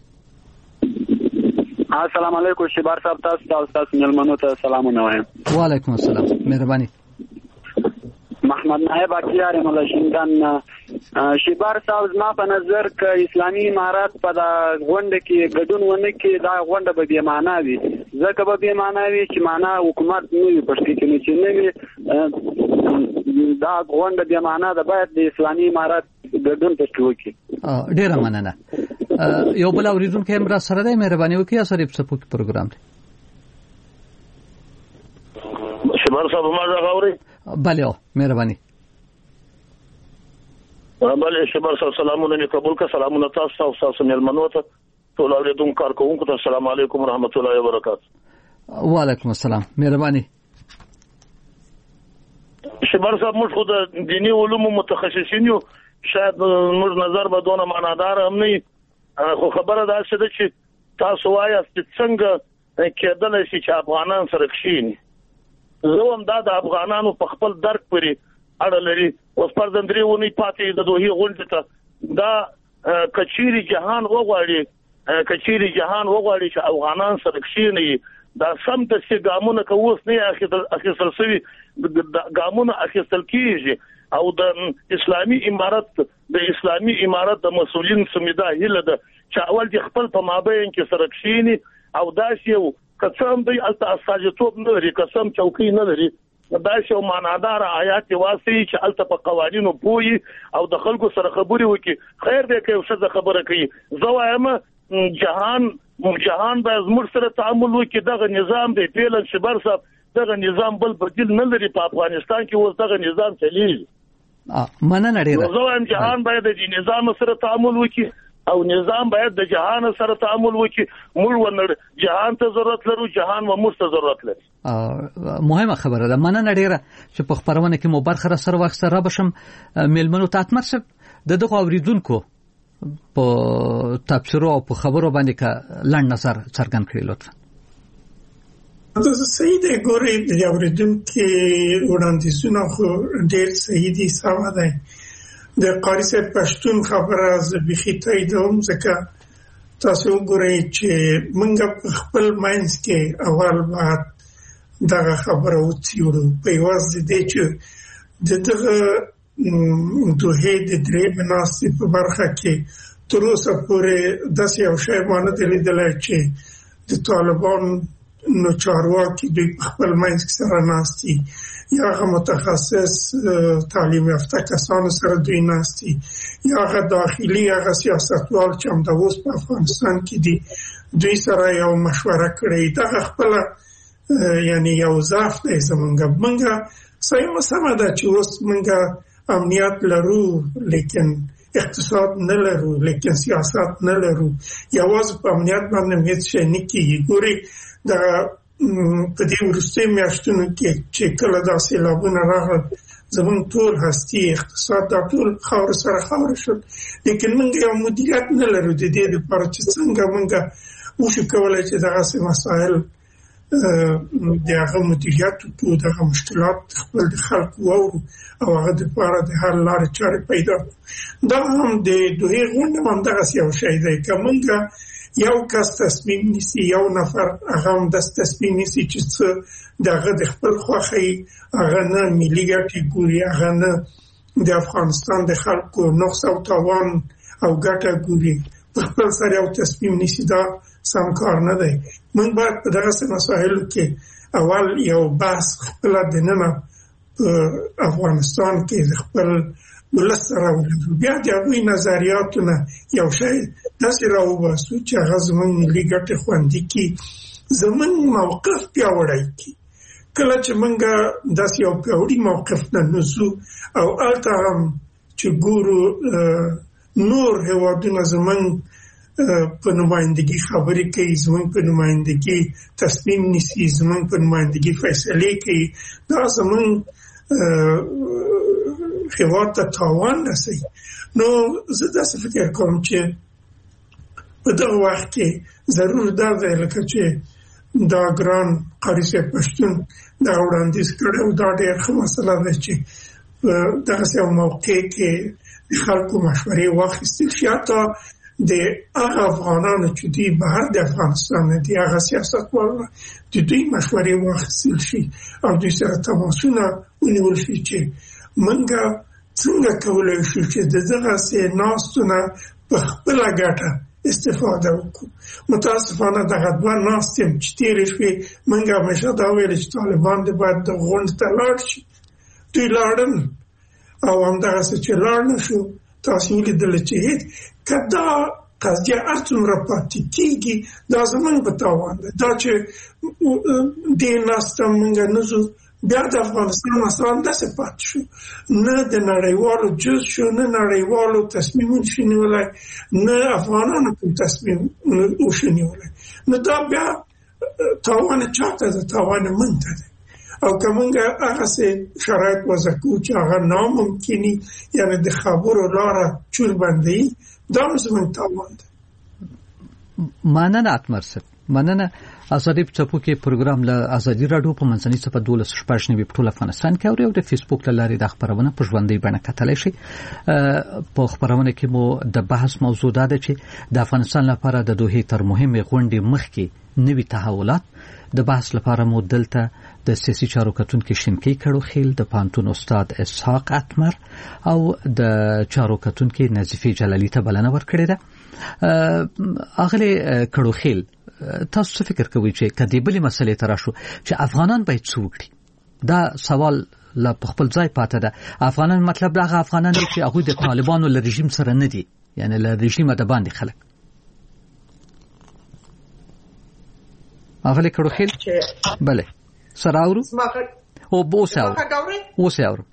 السلام علیکم شهباز صاحب تاسو مېلمنو ته سلامونه وایم وعلیکم السلام مهرباني محمد نائب اکیار ملشندان شهباز صاحب زما په نظر ک اسلامي امارات په غونډه کې ګډون ونه کې دا غونډه به بې معنا وي ځکه به بې معنا وي چې معنا حکومت نه وي پښتې کې چې نه وي دا غونډه بې معنا ده باید د اسلامي امارات ګډون پکې وکړي ډیره مننه یو بل اوریدونکو هم را سره دی مهرباني وکړئ آزادی په سپوږ پروګرام دی شهباز صاحب ما غواړي بله مهرباني بله شهباز صاحب سلامونه می قبول کا سلامونه تاسو مېلمنو ته ټول اوریدونکو کارکونکو ته السلام علیکم ورحمت الله وبرکاته وعلیکم السلام مهرباني شهباز صاحب موږ خو د دینی علومو متخصصین یو شاید موږ نظر به دونه معنادار هم نه خو خبره ده چې تاسو وایاست چې څنګه کېدل شي چې افغانان سره کښیني زه هم دا د افغانانو په خپل درک پورې اړه لري اوس پردندري ونی پاتې د دوه غونډې ته دا کچيري جهان وغواړي چې افغانان سره کښیني دا سم د ګامونه کووس نه اخیستل شوی ګامونه اخیستل کیږي او د اسلامي امارت د مسؤلین سمیدا هله ده چې اول د خپل په مابین کې سره کښیني او دا یو قسم دی الته اساجتوب نه لري قسم چوکۍ نه لري دا شو معنادار آیات واسي چې الته په قوانینو پوي او د خلکو سره خبري وکي خیر دې کې څه خبره کوي زوایم جهان به زموږ سره تعامل وکي دغه نظام دی پیلن شبر صاحب دغه نظام بل بدیل نه لري په افغانستان کې اوس دغه نظام چلیږي. مننه ډیره. نو زه جهان باید د نظام سره تعامل وکړي او نظام باید د جهان سره تعامل وکړي. موږ ونر جهان ته ضرورت لرو، جهان و موږ ته ضرورت لري. مهمه خبره ده. مننه ډیره چې په خبرونه کې مو برخه را سره وخت سره بشم. میلمنو ته اتمر صاحب دغه اوریدونکو په تفسیر او په خبرو باندې کا لړ نظر څرګند کړی لطفا. دا صحیح دی. ګورې د اوریدونکو وړاندیزونه خو ډېر صحیح دي، سم دی. د قاری صاحب پښتون خبره از بخي تاییدوم، ځکه تاسو وګورئ چې موږ خپل ماینس کې اول بعد دغه خبره وڅېړو په یوازې دې چې دغه دوه د درې بناستې په برخه کې تر اوسه پورې داسې یو شی باندې لیدلی چې د طالبان نو چارواکي دوی خپل ماینس کې سره ناستي یا هغه متخصص تعلیم یافته کسانو سره دوی ناستي یا هغه داخلي هغه سیاستوال چې هم د اوس په افغانستان کې دي دوی سره یو مشوره کړې. دغه خپل یعنی یو ضعف دی زمونږ. صحیح مسله ده چې اوس موږ امنیت لرو لیکن اقتصاد نه لرو، لیکن سیاست نه لرو. یوازې په امنیت باندې هیڅ شی نه کېږي. ګورئ د په دې وروستیو میاشتونو کې چې کله دا سیلابونه راغلل زموږ ټول هستي اقتصاد دا ټول خاورو سره خاورو شول، لیکن موږ یو مدیریت نه لرو د دې لپاره چې څنګه موږ وشو کولی چې دغسې مسایل د هغه مدیریت وکړو، دغه مشکلات خپل د خلکو واورو او هغه دپاره د حل لارې چارې پیدا کړو. دا هم د دوی غونډه هم دغسې یو شی دی که موږ یو کس تصمیم نیسي، یو نفر هغه هم داسې تصمیم نیسي چې څه د هغه د خپل خوښۍ هغه نه ملي ګټې ګوري، هغه نه د افغانستان د خلکو نقص او تاوان او ګټه ګوري، په خپل سره یو تصمیم نیسي، دا سم کار نه دی. موږ باید په دغسې مسایلو کې اول یو بحث خپله دننه په افغانستان کې د خپل ولس سره ولرو، بیا د هغوی نظریاتونه یو شی داسې راوباسو چې هغه زموږ ملي ګټې خوندي کړي، زموږ موقف پیاوړی کړي. کله چې موږ داسې یو پیاوړي موقف نه نوځو او هلته هم چې ګورو نور هېوادونه زموږ په نمایندګي خبرې کوي، زموږ په نمایندګي تصمیم نیسي، زموږ په نمایندګي فیصلې کوي، دا زموږ هېواد ته تاوان رسوي. نو زه داسې فکر کوم چې په دغه وخت کې ضرور دا دی لکه چې دا ګران قاري صاحب پښتون دا وړاندیز کړی او دا ډېر ښه مسله ده چې دغسې یو موقع کې د خلکو مشورې واخیستل شي، حتی د هغه افغانانو چې دوی بهر د افغانستان نه دي هغه سیاستوالو د دوی مشورې واخیستل شي او دوی سره تماسونه ونیول شي چې موږ څنګه کولی شو چې د دغسې ناستو نه په خپله ګټه استفاده وکړو. متاسفانه دغه دوه ناستې هم چې تېرې شوې موږ همیشه دا ویل چې طالبان دې باید د غونډې ته لاړ شي، دوی لاړل او همدغسې چې لاړ نه شو تاسو ولیدله چې هېڅ که دا قضیه هر څومره پاتې کېږي دا زموږ په تاوان ده. دا چې دې ناسته موږ نه ځو بیا د افغانستان مثلا داسې پاتې شو، نه د نړیوالو جز شو، نه نړیوالو تصمیمونه شي نیولی، نه افغانانو کوم تصمیم وشي نیولی. نو دا بیا تاوان چاته ده؟ تاوان موږ ته ده. او که موږ هغسې شرایط وضع کوو چې هغه ناممکني یعنې د خبرو لاره چور بندوي، دا هم زموږ تاوان ده. مننه اتمر صاحب، مننه. ازادي په څپو کې پروګرام له ازادي راډیو په منځنۍ صفحه 12 په ټول افغانستان کې او د فیسبوک له لارې د خبرونه په ژوندۍ بڼه کتلی شي. په خبرونه کې مو د بحث موضوع ده چې د افغانستان لپاره د دوحې تر مهمې غونډې مخکې نوي تحولات. د بحث لپاره مو دلته د سیاسي چارو کتونکي شینکي کړوخیل، د پانتون استاد اسحاق اتمر او د چارو کتونکي نظیفه جلالی ته بلنه ورکړې ده. اغلی کړوخیل، تاسو څه فکر کوئ چې کدی بلې مسلې ته راشو چې افغانان باید څه وکړي؟ دا سوال لا خپل ځای پاتې ده. افغانان مطلب هغه افغانان دي چې هغه د طالبانو له رژیم سره نه دي، یعنی له رژیم د باندې خلک. اغلی کړوخیل، بله سراورو او بوساو اوساو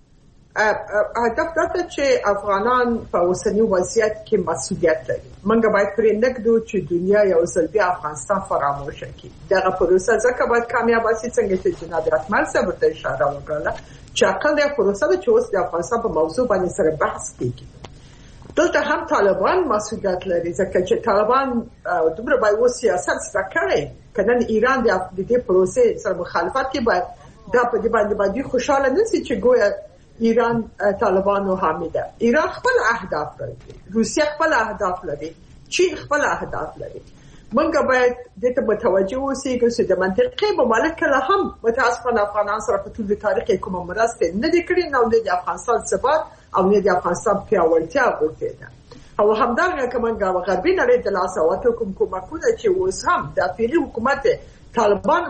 هدف دا چې افغانان په اوسنی وضعیت کې مسؤلیت لري. موږ باید پرې نګدو چې دنیا یو ځل بیا افغانستان فراموش کړي. دغه پروسه ځکه باید کامیاب شي څنګه چې جناب رحمان صاحب ته اشاره وکړه چې عقل د پروسه چې اوس د افغانستان په موضوع باندې سره بحث کیږي. دلته هم طالبان مسؤلیت لري ځکه چې طالبان دومره باید سیاست سره کوي کنه ایران د دې پروسې سره مخالفت کوي. باید دا په دې باندې خوشاله نشي چې ګویا ایران طالبانو حامی ده. ایران خپل اهداف لري، روسیه خپل اهداف لري، چین خپل اهداف لري. موږ باید د ته متوجه اوسو چې د منطقي ممالک له هم متاسفانه افغانان سره په ټول تاریخ کې کومه مرسته نه دي کړې، نو د افغانستان ثبات او د افغانستان پیاوړتیا غوښتي ده. او همدارنګه کومه غربي نړۍ د لاس او کومکونه چې اوس هم د فعلی حکومت طالبان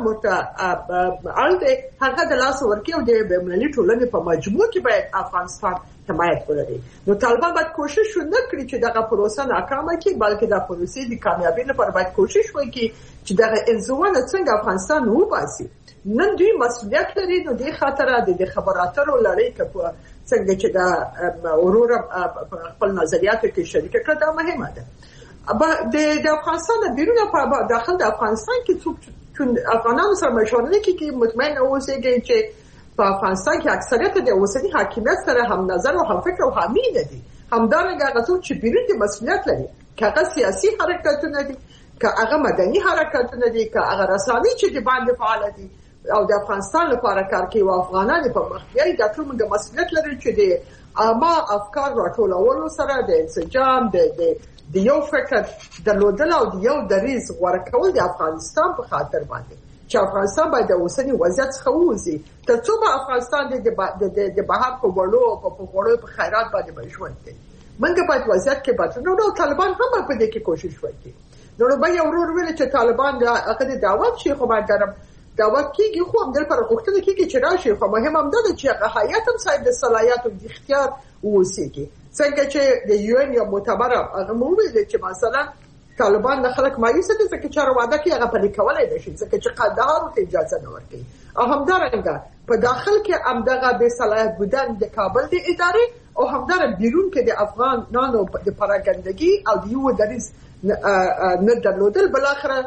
متعال هغه د لاس ورکی او د بین‌المللي ټولنې په مجموع کې باید افغانستان حمایت ولري. نو طالبان باید کوشش ونه کړي چې دغه پروسه ناکامه کړي، بلکې د پروسې د کامیابی لپاره باید کوشش وکړي چې دغه انزوا څنګه افغانستان وباسي. نن دوی مسؤلیت لري. نو د خاطر د خبراتو لړۍ کې څنګه چې دا اورور خپل نظریاتو کې شریک کړه دا مهمه ده. د افغانستان بیرون په داخل د افغانستان کې څوک افغانانو سره مشورې کې مطمئن اوسېږي چې په افغانستان کې اکثریت د اوسنی حاکمیت سره هم نظر او هم فکر او حامی نه دي. همدارنګه هغه څوک چې بیرون د مسؤلیت لري، که هغه سیاسي حرکتونه دي، که هغه مدني حرکتونه دي، که هغه رسامي چې د باندې فعال دي او د افغانستان لپاره کار کوي او افغانان په مخ کې د ټول د مسؤلیت لري چې د عامه افکار راټولولو سره د انسجام د یو فکر درلودل او د یو دریز ورکول د افغانستان په خاطر باندې چې افغانستان باید د اوسنی وضعیت څخه ووځي ترڅو به افغانستان د بهر په وړو په خیرات باندې ژوند کوي. موږ باید وضعیت کې بدلون او طالبان هم په دې کې کوشش وکړي. نو به یو ورور ویل چې طالبان د دعوت شي، خو باید دعوت کیږي، خو هم د پر غوښتنه کیږي چې راشي. خو مهم هم ده چې هغه هیئت هم صاحب د صلاحیت او د اختیار ووسیږي. څنګه چې د یو ان یا معتبره هغه موویل چې مثلا طالبان د خلک مایوسه دي ځکه چې وعده کوي هغه پلي کولای نشي ځکه چې قندهار ته اجازه نه ورکوي. او همدارنګه په داخل کې همدغه بې صلاحیت بودن د کابل د ادارې او همدارنګه بیرون کې د افغانانو د پراګندګي او د یو دریز نه درلودل بالاخره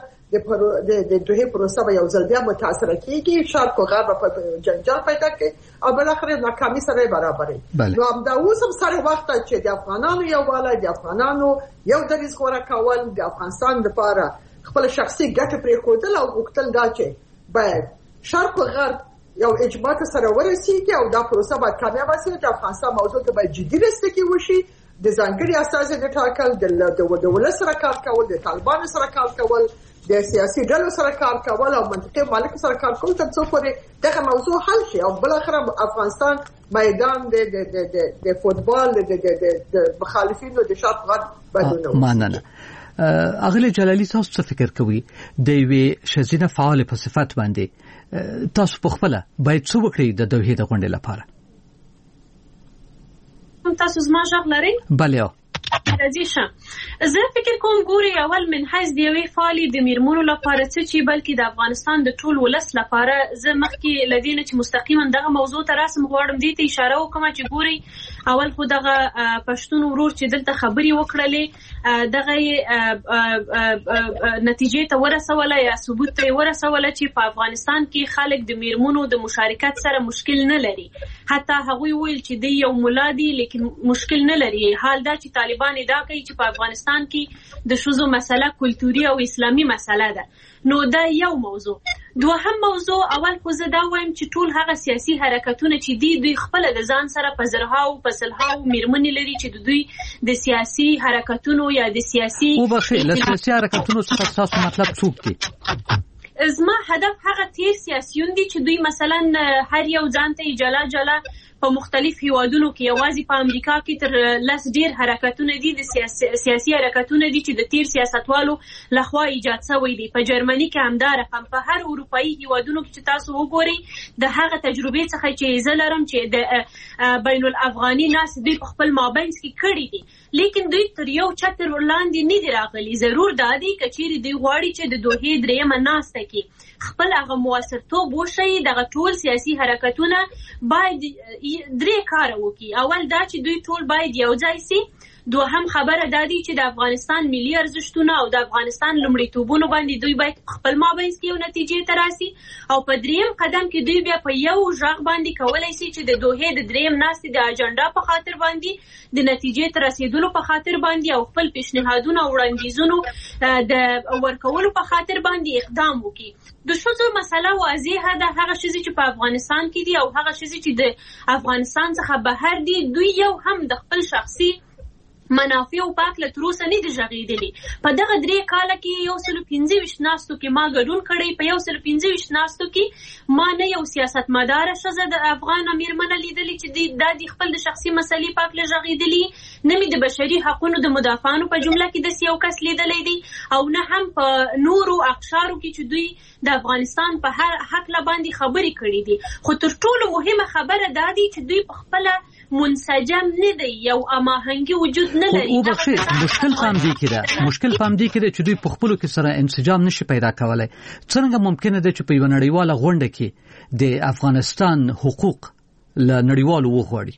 د دوه پروسه به یو ځل بیا متاثر کیږي. شرق او غرب په جنجال پیدا کوي او بالاخره ناکامي سره برابرې. نو همدا اوس هم سره وخت چې د افغانانو یو والا د افغانانو یو دریز غوړه کول د افغانستان لپاره خپل شخصي ګټه پرې کول او غوښتل دا چې باید شرق او غرب یو اجماع سره ورسیږي او دا پروسه باید کامیاب شي. د افغانستان موضوع ته باید جدي رسټکی وشي. د ځانګړي اساس د ټاکل د ولس سره کار کول، د طالبانو سره کار کول، د سیاسي ډلو سره کار کول او منطقي مالک سره کار کول ترڅو پورې دغه موضوع حل شي او بل اخر افغانستان میدان د فوتبال د مخالفینو د شرط غټ بدونه. مننه. اغلی جلالی تاسو څه فکر کوي د یوې شزینه فعال په صفت باندې تاسو په خپل باید څه وکړئ د دوه د غونډې لپاره؟ تاسو زما ژغ لرئ؟ بله. راځي شه. زه فکر کوم ګوري اول من حیث د یوې فعالي د میرمنو لپاره څه چې بلکې د افغانستان د ټول ولس لپاره زه مخکې لدینه چې مستقیما دغه موضوع ته راسم غواړم دې ته اشاره وکم چې ګوري اول خو دغه پښتون ورور چې دلته خبري وکړلې دغه نتیجې ته ورسوله یا ثبوت ته ورسوله چې په افغانستان کې خلک د میرمنو د مشارکت سره مشکل نه لري. حتی هغوی ویل چې دی یو مولا دی لیکن مشکل نه لري. حال دا چې طالبان ادعا کوي چې په افغانستان کې د ښځو مسله کلتوري او اسلامي مسله ده. نو دا یو موضوع. دوهم موضوع اول خو زه دا وایم چې ټول هغه سیاسي حرکتونه چې دوی خپل د ځان سره په زرهاو په سلهاو میرمنې لري چې دوی د سیاسي حرکتونو یا د سیاسي او بخې له سیاسي حرکتونو څخه تاسو مطلب څوک دي؟ زما هدف هغه تیر سیاسيون دي چې دوی مثلا هر یو ځان ته جلا په مختلف هیوادونو کې یوازې په امریکا کې تر لس ډیر حرکتونه دي د سیاسي حرکتونه دي چې د تیر سیاستوالو لخوا ایجاد شوی دي. په جرمني کې همدا رقم، په هر اروپایي هیوادونو کې چې تاسو وګورئ د هغه تجربې څخه چې زه لرم چې د بین الافغاني ناس دوی په خپل مابینس کې کړي دي لیکن دوی تر یو چتر وړاندې نه دي راغلي. ضرور دا دی که چیرې دوی غواړي چې د دوه درېیمه ناسته کې خپل هغه موثرتوب وشي. دغه ټول سیاسي حرکتونه باید 3 کار وکړي. اول دا چې دوی ټول باید یو ځای سي. دوهم خبره دا دی چې د افغانستان ملي ارزښتونه او د افغانستان لومړیتوبونه باندې دوی باید خپل مابینځ کې یو نتیجې ته راسي. او په دریم قدم کې دوی بیا په یو ژغ باندې کولی شي چې د دوحې د دریم ناستې د اجنډا په خاطر باندې د نتیجې ته رسیدلو په خاطر باندې او خپل پیشنهادونه او وړاندیزونو د ورکولو په خاطر باندې اقدام وکړي. د ښځو مسله واضحه ده. هغه ښځې چې په افغانستان کې دي او هغه ښځې چې د افغانستان څخه بهر دي دوی یو هم د خپل شخصي منافع او پاک له تروسه نه دي ژغېدلي. په دغه 3 کاله کې 125 ناستو کې ما ګډون کړی. په 125 ناستو کې ما نه یو سیاستمدار ښځه د افغان میرمنه لیدلې چې د خپل د شخصي مسلې پاک له ژغېدلي، نه مې د بشري حقوقو د مدافعانو په جمله کې د یو کس لیدلې دي، او نه هم په نورو اقشارو کې چې دوی د افغانستان په هر حق باندې خبرې کړې دي. خو تر ټولو مهمه خبره دا دی چې دوی په خپل منسجم نه دی، یو اماهنګي وجود نه لري. او بخښي مشکل پام دی کې چې دوی په خپلو کې سره انسجام نشي پیدا کولای. څنګه ممکنه ده چې په یو نړیواله غونډه کې د افغانستان حقوق له نړیوالو وغواړي؟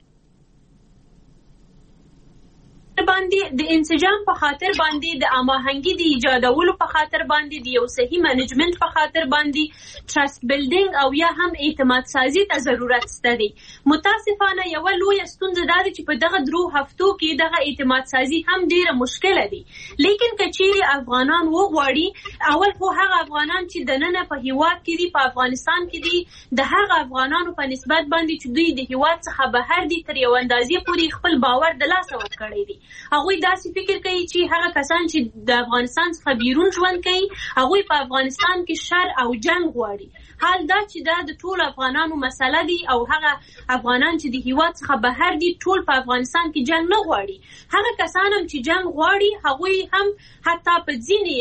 باندې د انسجام په خاطر باندې د اماهنګي د ایجادولو په خاطر باندې د یو صحیح منیجمنت په خاطر باندې ټرست بیلډینګ او یا هم اعتماد سازي ته ضرورت شته دی. متاسفانه یو لوی ستونزه ده چې په دغه 3 هفتو کې دغه اعتماد سازي هم ډیره مشکله دي. لیکن کچېری افغانان وغواړي، اول خو هغه افغانان چې دننه په هیواد کې دي، په افغانستان کې دي، د هغه افغانانو په نسبت باندې چې دوی د هیواد څخه بهر دي تر یو اندازې پورې خپل باور د لاسه ورکړی دي. هغوی داسې فکر کوي چې هغه کسان چې د افغانستان څخه بیرون ژوند کوي هغوی په افغانستان کې شر او جنگ غواړي. حال دا چې دا د ټول افغانانو مسله دی او هغه افغانان چې د هیواد څخه بهر دي ټول په افغانستان کې جنگ نه غواړي. هغه کسان هم چې جنگ غواړي هغوی هم حتی په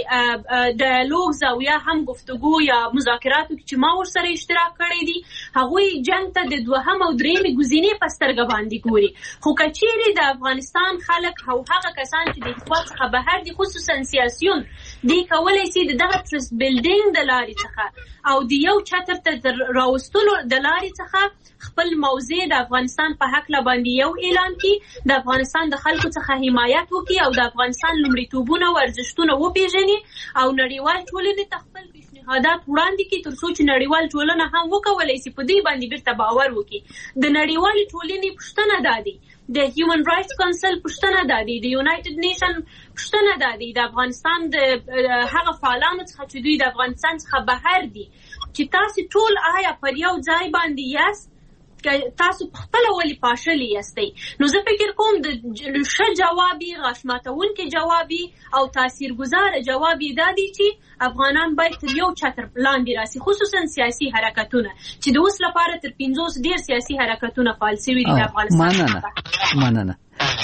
ځینې ډایالوګز او یا هم گفتگو یا مذاکراتو کې چې ما ورسره اشتراک کړی دي هغوی جنگ ته د 2م او 3مې ګزینې په سترګه باندې ګوري. خو کچېرې د افغانستان خلک او هغه کسان چې د هیواد څخه بهر دي خصوصا سیاسیون دی کولی شي دغه ټرست بیلډینګ د لارې څخه او د یو چتر ته راوستلو د لارې څخه خپل موضع د افغانستان په حق باندې یو اعلان کړي، د افغانستان د خلکو څخه حمایت وکړي او د افغانستان لومړیتوبونه او ارزښتونه وپیژني او نړیوال ټولنې ته خپل پیشنهادات وړاندې کړي تر څو چې نړیوال ټولنه هم وکولی شي په دې باندې بیرته باور وکړي. د نړیوالې ټولنې پوښتنه دا دی، د هیومن رائټس کونسل پوښتنه دا دی، د یونایټډ نیشن پوښتنه دا دی، د افغانستان د هغه فعالانو څخه چې دوی د افغانستان څخه بهر دي چې تاسو ټول آیا پر یو ځای باندې یاست که تاسو خپل ولې پاشلی یاستئ؟ نو زه فکر کوم د ښه جوابي غاښماتونکي جوابي او تاثیرګذاره جوابي دا دی چې افغانان باید تر یو چتر لاندې راسي، خصوصا سیاسي حرکتونه چې د اوس لپاره تر 50 ډیر سیاسي حرکتونه فعال شوي دي د افغانستان. مننه.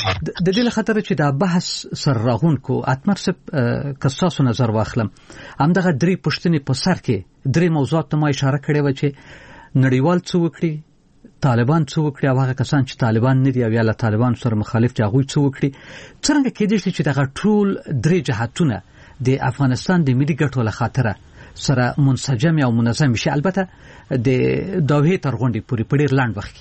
د دې خاطر چې دا بحث سر راغونکو اتمر سپ کساسو نظر واخلم همدغه 3 پښتنې په سر کې 3 موضوعات ته ما اشاره کړې و چې نړیوال څه وکړي، طالبان څه وکړي او هغه کسان چې طالبان نه دي او یا له طالبان سره مخالف دي هغوی څه وکړي. څنګه کېدای شي چې دغه ټول 3 جهتونه د افغانستان د ملي ګټو له خاطره سره منسجم او منظم شي، البته د دوحې تر غونډې پورې په ډېر لنډ وخت کې؟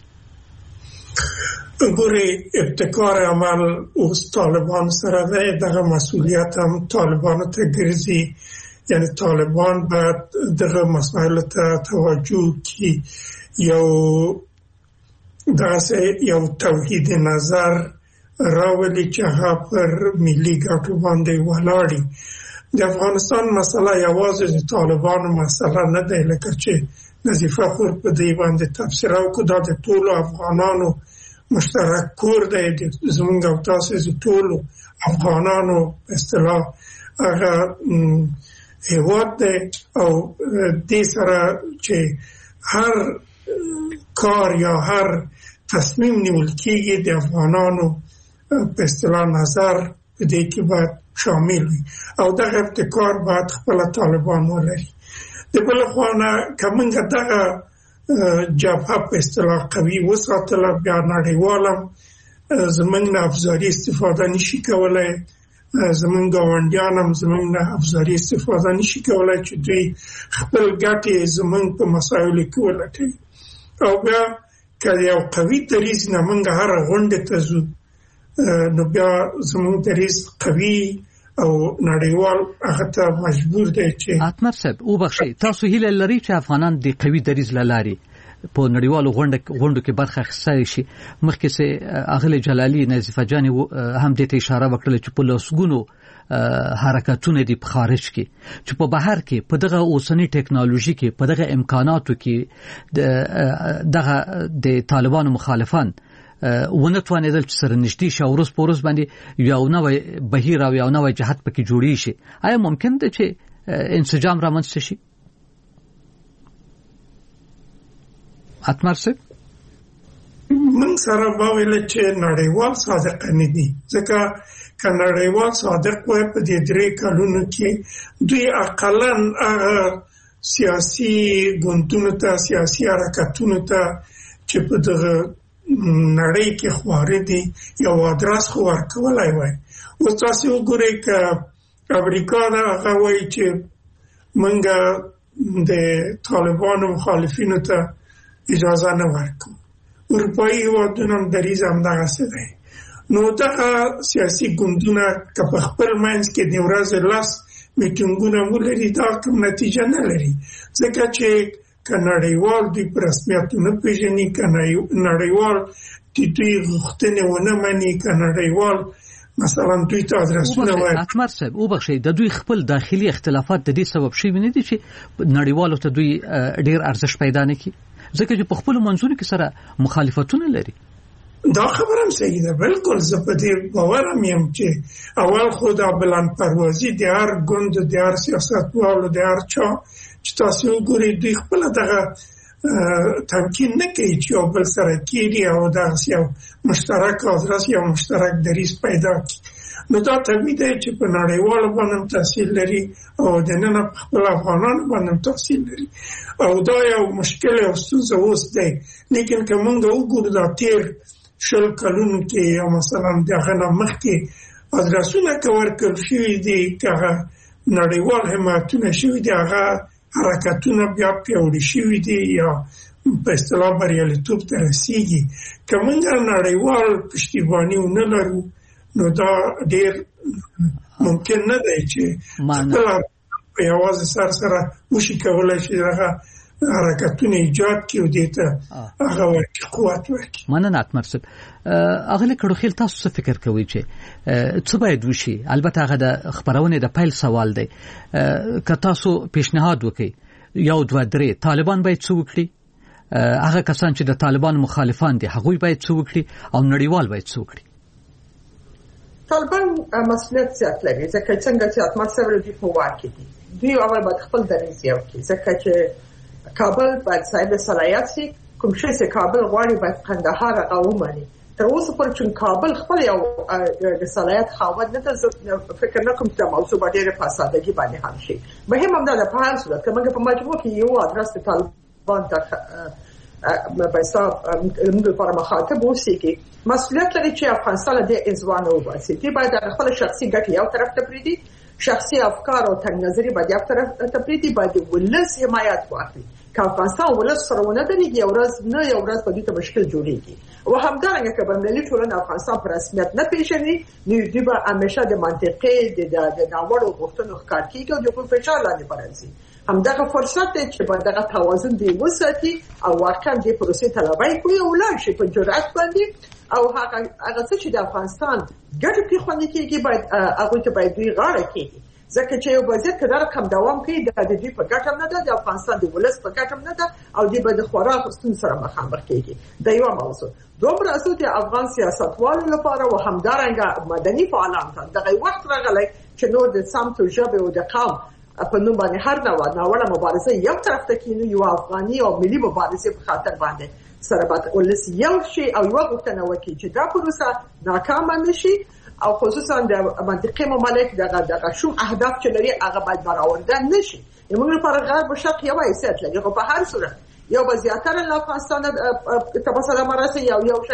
ګوري ابتکار عمل اوس طالبان سره دی، دغه مسئولیت هم طالبانو ته ګرځي، یعنی طالبان باید دغه مسائل ته توجه کړي، یو توحید نظر راولي چې هغه پر ملي ګټو باندې ولاړی. د افغانستان مسله یوازې د طالبانو مسله نه ده، لکه چې نظیفه خور په دې باندې تفسیر وکړه، دا د ټولو افغانانو مشترک کور دی، زمونږ او تاسو د ټولو افغانانو اصطلاح هغه هیواد دی او دې سره چې هر کار یا هر تصمیم نیول کېږي د افغانانو په اصطلاح نظر په دې کې باید شامل وي او دغه ابتکار باید خپل طالبان ولري. د بل خوا نه که موږ دغه جبهه په اصطلاح قوي وساتله، بیا نړیوال هم زموږ نه افزاري استفاده نشي کولی زمونږ ګاونډیان هم زمونږ نه افزاري استفاده نشي کولای چې دوی خپل ګټې زمونږ په مسایلو کې ولټوي. او بیا که یو قوي دریځ نه موږ هره غونډې ته ځو نو بیا زمونږ دریځ قوي او نړیوال هغه ته مجبور دی چې اتمر صاحب وبخښئ تاسو هیله لرئ چې افغانان د قوي دریځ له لارې په نړیوالو غونډو کې برخه اخیستلی شي. مخکې سه اغلی جلالي نظیفه جان هم دې ته اشاره وکړه چې په لاسګونو حرکتونه دي په خارج کې چې په بهر کې په دغه اوسنی ټکنالوژي کې په دغه امکاناتو کې دغه د طالبانو مخالفان ونه توانېدل چې سره نږدې شي او روز په روز باندې یو نوی بهیر او یو نوی جهت پکې جوړی شي. آیا ممکن ده چې انسجام رامنځته شي؟ اتمر صاحب من سره باویل چې نړیوال صادق نه دي ځکه که نړیوال صادق وای په دې 3 کلونو کې دوی اقلاً سیاسي ګوندونو ته سیاسي حرکتونو ته چې په دغه نړۍ کې خواره دي یو ادرس خو ورکولای وای. اوس تاسو وګورئ که امریکا دا هغه وایي چې موږ د طالبانو مخالفینو ته اجازه نه ورکو. اروپایي هیوادونه هم دریځ همدغسې دی. نو دغه سیاسي ګوندونه که په خپل منځ کې د ورځې 10 میټینګونه ولري دا کوم نتیجه نه لري ځکه چې که نړیوال دوی په رسمیت نه پېژني که نړیوال دوی غوښتنې ونه مني که نړیوال مثلا دوی ته ادرسونه وایي. اتمر صاحب وبخښئ د دوی خپل داخلي اختلافات د دې سبب شوي نه دي چې نړیوالو ته دوی ډېر ارزښت پیدا نه کړي ځکه چې په خپل منځونو کې سره مخالفتونه لري. دا خبره هم صحیح ده بالکل زه په دې باور یم چې اول خو دا بلند پروازي د هر ګوند د هر سیاستوالو د هر چا چې تاسو وګورئ دوی خپل دغه تمکین نه کوي چې یو بل سره کېږي او دغسې یو مشترک ادرس یو مشترک دریځ پیدا کړي. نو دا طبیعي دی چې په نړیوالو باندې تاثیر لري او دننه په خپل افغانانو باندې تاثیر لري او دا یو مشکل او ستونزه اوس دی. لیکن که موږ وګورو دا تیر 10 کلونو کې یا مثلا دغه نه مخکې ادرسونه که ورکړل شوي دي که نړیوال حمایتونه شوي دي هغه حرکتونه بیا پیاوړي شوي دي یا په اصطلاح بریالیتوب ته رسېږي. که موږ نړیوال پشتیباني ونه لرو نو دا ډېر ممکن نه دی چې خپله په یوازې سر سره وشي کولی شي هغه حرکتونه ایجاد کړي او دې ته هغه ورکړي قوت ورکړي. مننه اتمر صاحب. اغلی کړوخیل تاسو څه فکر کوئ چې څه باید وشي؟ البته هغه د خبرونې د پیل سوال دی. که تاسو پیشنهاد وکړئ 1 2 3 طالبان باید څه وکړي؟ هغه کسان چې د طالبان مخالفان دي هغوی باید څه وکړي او نړیوال باید څه وکړي؟ طالبان مسؤلیت زیات لري ځکه څنګه چې اتمر صاحب دوی په واک کې دي دوی اول باید خپل دریځ یو کړي ځکه چې کابل باید صاحب صلاحیت شي کوم شی چې کابل غواړي باید قندهار هغه ومني. تر اوسه پورې چې کابل خپل یو د صلاحیت خاوند نه ده فکر نه کوم چې د موضوع باندې په سادهګي باندې حل شي. مهم هم دا د په هر صورت که موږ په مجموع کې یو ادرس د طالبان ته په حساب موږ لپاره مخاطب اوسېږي مسؤلیت لري چې افغانستان د ازوان وباسي. دوی باید خپل شخصي ګټې یو طرف ته پرېږدي شخصي افکار او تنګ نظري باید یو طرف ته پرېږدي باید ولس حمایت واخلي. که افغانستان ولس سره ونه درېږي یو ورځ نه یو ورځ به دوی ته مشکل جوړېږي او همدارنګه که بینالمللي ټولنه افغانستان په رسمیت نه پېژني نو دوی به همیشه د منطقې د ناوړو غوښتنو ښکار کېږي او د حقوق فشار لاندې به راځي. همدغه فرصت دی چې باید دغه توازن دی وساتي او واقعا دې پروسې طلبۍ کړي او ولاړ شي په جرأت باندې او هغه څه چې د افغانستان ګټې پرې خوندي کېږي باید هغوی ته باید دوی غاړه کېږي ځکه چې یو وضعیت که دا رقم دوام کوي دا د دوی په ګټه هم نه ده د افغانستان د ولس په ګټه هم نه ده او دوی به د خورا ستونزو سره مخامخ کېږي. دا یوه موضوع. دوم موضوع د افغان سیاستوالو لپاره او همدارنګه مدني فعالانو ته دغه وخت راغلی چې نور د سمت او ژبې او د قوم په نوم باندې هر ناوړه مبارزه یو طرف ته کېنو یو افغاني او ملي مبارزې په خاطر باندې سره باید ولس یو شي او یوه غوښتنه وکړي چې دا پروسه ناکامه نه شي او خصوصا د منطقې ممالک دغه شوم اهداف چې لري هغه باید برآورده نه شي. موږ لپاره غرب و شرق یو حیثیت لري خو په هر صورت یو به زیاتره له افغانستان ته په سلامه رسي یو شاید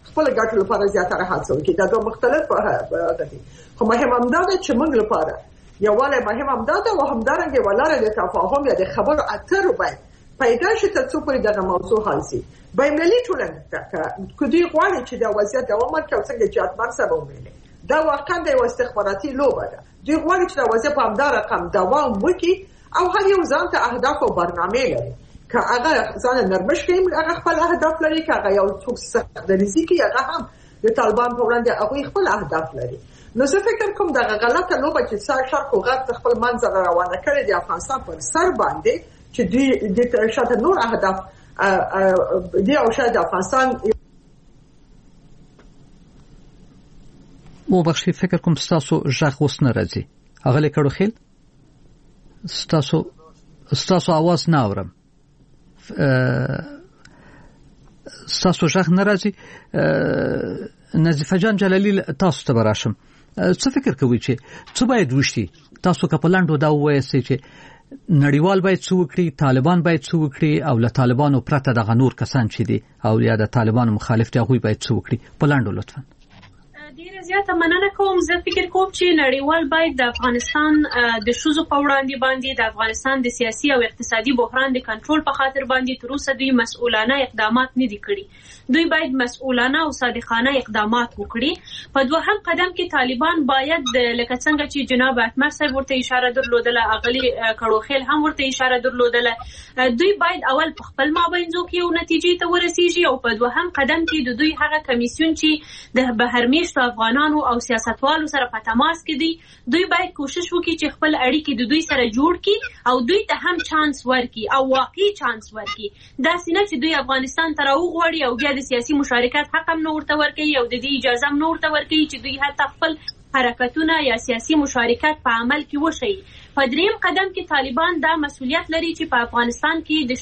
خپل ګټو لپاره زیاتره هڅه وکړي. دا دوه مختلف دي، خو مهم هم دا چې موږ لپاره یووالی مهم هم دا ده او همدارنګه ولاره د تفاهم یا د خبرو اترو باید پیدا شي تر څو پورې دغه موضوع حل شي. بین‌المللي ټولنه که دوی غواړي چې دا وضعیت دوام ورکړي او څنګه جهتمن سبا ومني، دا واقعا د یو استخباراتي لوبه ده. دوی غواړي چې دا وضعیت په همدا رقم دوام وکړي او هر یو ځان ته اهداف او برنامه لري. که هغه ځان نرمش کړي، هغه خپل اهداف لري، که هغه یو څوک سخت‌دریزي کوي، هغه هم د طالبان په وړاندې هغوی خپل اهداف لري. نو زه فکر کوم دغه غلطه لوبه چې شرق او غرب خپل منځ روانه کړې د افغانستان پر سر باندې چې دوی د شاته نور اهداف دی او شاید افغانستان مو بخښي فکر کوم تاسو ژغ اوس نه راځي. اغلی کړو خیل تاسو आवाज نه اورم، تاسو ژغ نه راځي. نظیفه جان جلالی تاسو ته براشم، څه فکر کوي چې څه باید وشي؟ تاسو کپلانډو دا وایي چې نړیوال باید څه وکړي، طالبان باید څه وکړي او له طالبانو پرته دغه نور کسان چې دي او یا د طالبانو مخالف دي هغوی باید څه وکړي؟ پلانډو لطفا. ډیره زیاته مننه کوم. زه فکر کوم چې نړیوال باید د افغانستان د ښځو په وړاندې باندې د افغانستان د سیاسي او اقتصادي بحران د کنټرول په خاطر باندې تر اوسه دوی مسؤلانه اقدامات نه دي کړي. دوی باید مسؤلانه او صادقانه اقدامات وکړي. په دوهم قدم کې طالبان باید لکه څنګه چې جناب احمد صاحب ورته اشاره درلودله، اغلی کړوخیل هم ورته اشاره درلودله، دوی باید اول په خپل مابینځو کې یو نتیجې ته ورسیږي او په دوهم قدم کې د دوی هغه کمیسیون چې د بهرمیشتو افغانانو او سیاستوالو سره په تماس کې دي، دوی باید کوشش وکړي چې خپل اړیکې د دوی سره جوړ کړي او دوی ته هم چانس ورکړي او واقعي چانس ورکړي. داسې نه چې دوی افغانستان ته راوغواړي او بیا د سیاسي مشارکت حق هم نه ورته ورکوي او د دې اجازه هم نه ورته ورکوي چې دوی حتی خپل حرکتونه یا سیاسي مشارکت په عمل کې وشي. په دریم قدم کې طالبان دا مسؤلیت لري چې په افغانستان کې د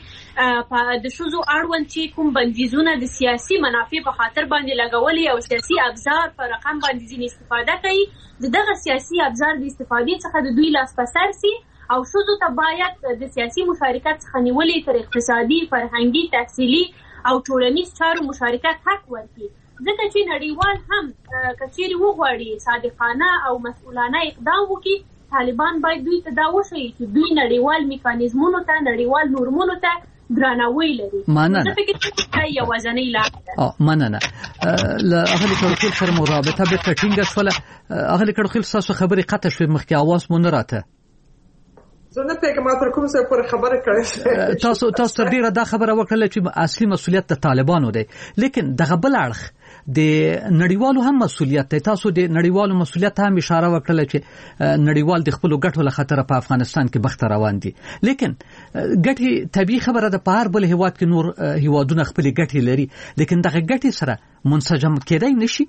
ښځو اړوند چې کوم بندیزونه د سیاسي منافع په خاطر باندې لګولي او سیاسي ابزار په رقم باندې ځینې استفاده کوي، دغه سیاسي ابزار د استفادې څخه د دوی لاس په سر سي او ښځو ته باید د سیاسي مشارکت څخه نیولې تر اقتصادي، فرهنګي، تحصیلي او ټولنیز چارو مشارکت حق ورکړي. ځکه چې نړیوال هم که چیرې وغواړي صادقانه او مسؤلانه اقدام وکړي، طالبان باید دوی ته دا وښیي چې دوی نړیوال میکانیزمونو ته، نړیوال نورمونو ته درناوی لري. مننه. زه فکر کوم چې یوازینۍ لار ده. مننه. له اغلی کړوخیل سره مو رابطه بیرته ټینګه شوله. اغلی کړوخیل ستاسو خبرې قطع شوې، مخکې اواز مو نه راته. زه نه پیګم تر کوم څه پر خبره کړې. تاسو تر ډیره دا خبره وکړه چې اصلي مسؤلیت د طالبانو دی، لیکن دغه بل اړخ د نړیوالو هم مسؤلیت دی. تاسو د نړیوالو مسؤلیت هم اشاره وکړه چې نړیوال د خپل ګټو له خاطر په افغانستان کې بخت روان دي، لیکن ګټي طبيعي خبره ده، په هر بل هیواد کې نور هیوادونه خپل ګټي لري، لیکن دغه ګټي سره منسجم کېدای نشي.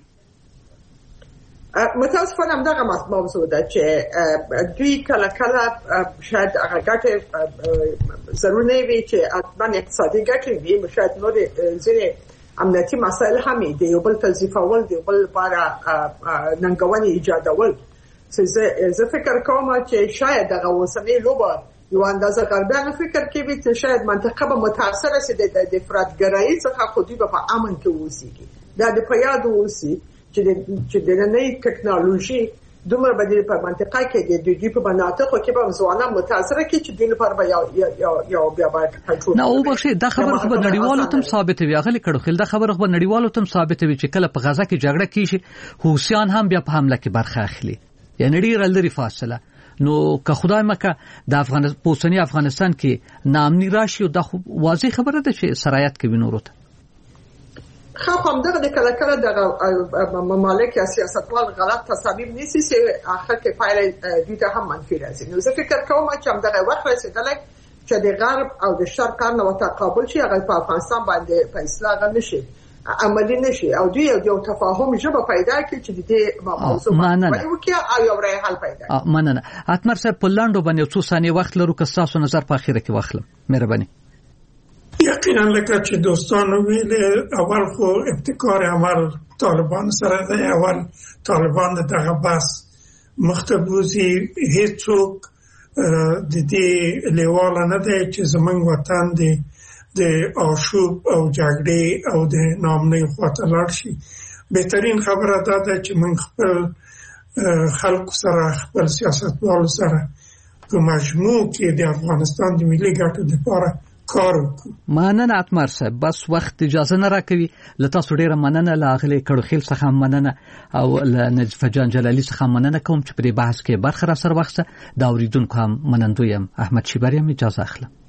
متاسفانه همدغه موضوع ده چې دوی کله کله شاید هغه ګټې ضرور نه وي چې حتما اقتصادي ګټې وي، شاید نور ځینې امنیتي مسایل هم دي، یو بل توظیفول، د یو بل لپاره ننګونې ایجادول. زه فکر کوم چې شاید دغه اوسنۍ لوبه یو اندازه غربیانو فکر کوي چې شاید منطقه به متاثره سي د افراطګرایي څخه، خو دوی به په امن کې اوسېږي. دا د په یاد اوسي چې د نړۍ ټکنالوژي دومره بدلی په منطقه کې د دوی په مناطقو کې به ځوانان متاثره کی چې دوی لپاره یو بیا باید کنټرول نه او بخښي. دا خبره خو نړیوالو تم ثابت وي، غلي کړو خل دا خبره خو نړیوالو تم ثابت وي چې کله په غزا کې جګړه کیږي حوثیان هم بیا په حمله کې برخه اخلي، یعنی ډیر لري فاصله. نو که خدای مکه د افغانستان کې نامني راشي او دا واضح خبره ده چې سرایت کوي نورو ته. خو همدغه د کله کله د ممالک یا سیاستوال غلط تصامیم نیسي چې اخر کې پایله دوی ته هم منفي راځي. نو زه فکر کوم چې همدغه وخت رسیدلی چې د غرب او د شرق کار نو تقابل شي، هغه په افغانستان باندې په اصلاح نشي، عملی نشي او دوی یو تفاهم ژبه پیدا کړي چې د دې موضوع باندې وکړي او یو رای حل پیدا کړي. مننه. اتمر صاحب پلاندو باندې څو ثانیې وخت لرو که تاسو نظر په اخیره کې واخلم، مهرباني. یقینا لکه چې دوستانو ویل، اول خو ابتکار عمل طالبان سره دی، اول طالبان دغه بس مختبوزي هیڅوک د دې لیواله نه دی چې زمونږ وطن دی د آشوب او جګړې او د ناامنۍ خواته لاړ شي. بهترین خبره دا ده چې موږ خپل خلکو سره خپل سیاستوالو سره په مجموع کې د افغانستان د ملي ګټو لپاره کار وکړو. مننه اتمر صاحب، بس وخت اجازه نه راکوي. له تاسو ډیره مننه، له اغلی کړوخیل څخه مننه او له نجف جان جلالي څخه مننه کوم چې په دې بحث کې برخه را سره واخیسته. دا اوریدونکو هم منندوی یم. احمد شیبری هم اجازه اخلم.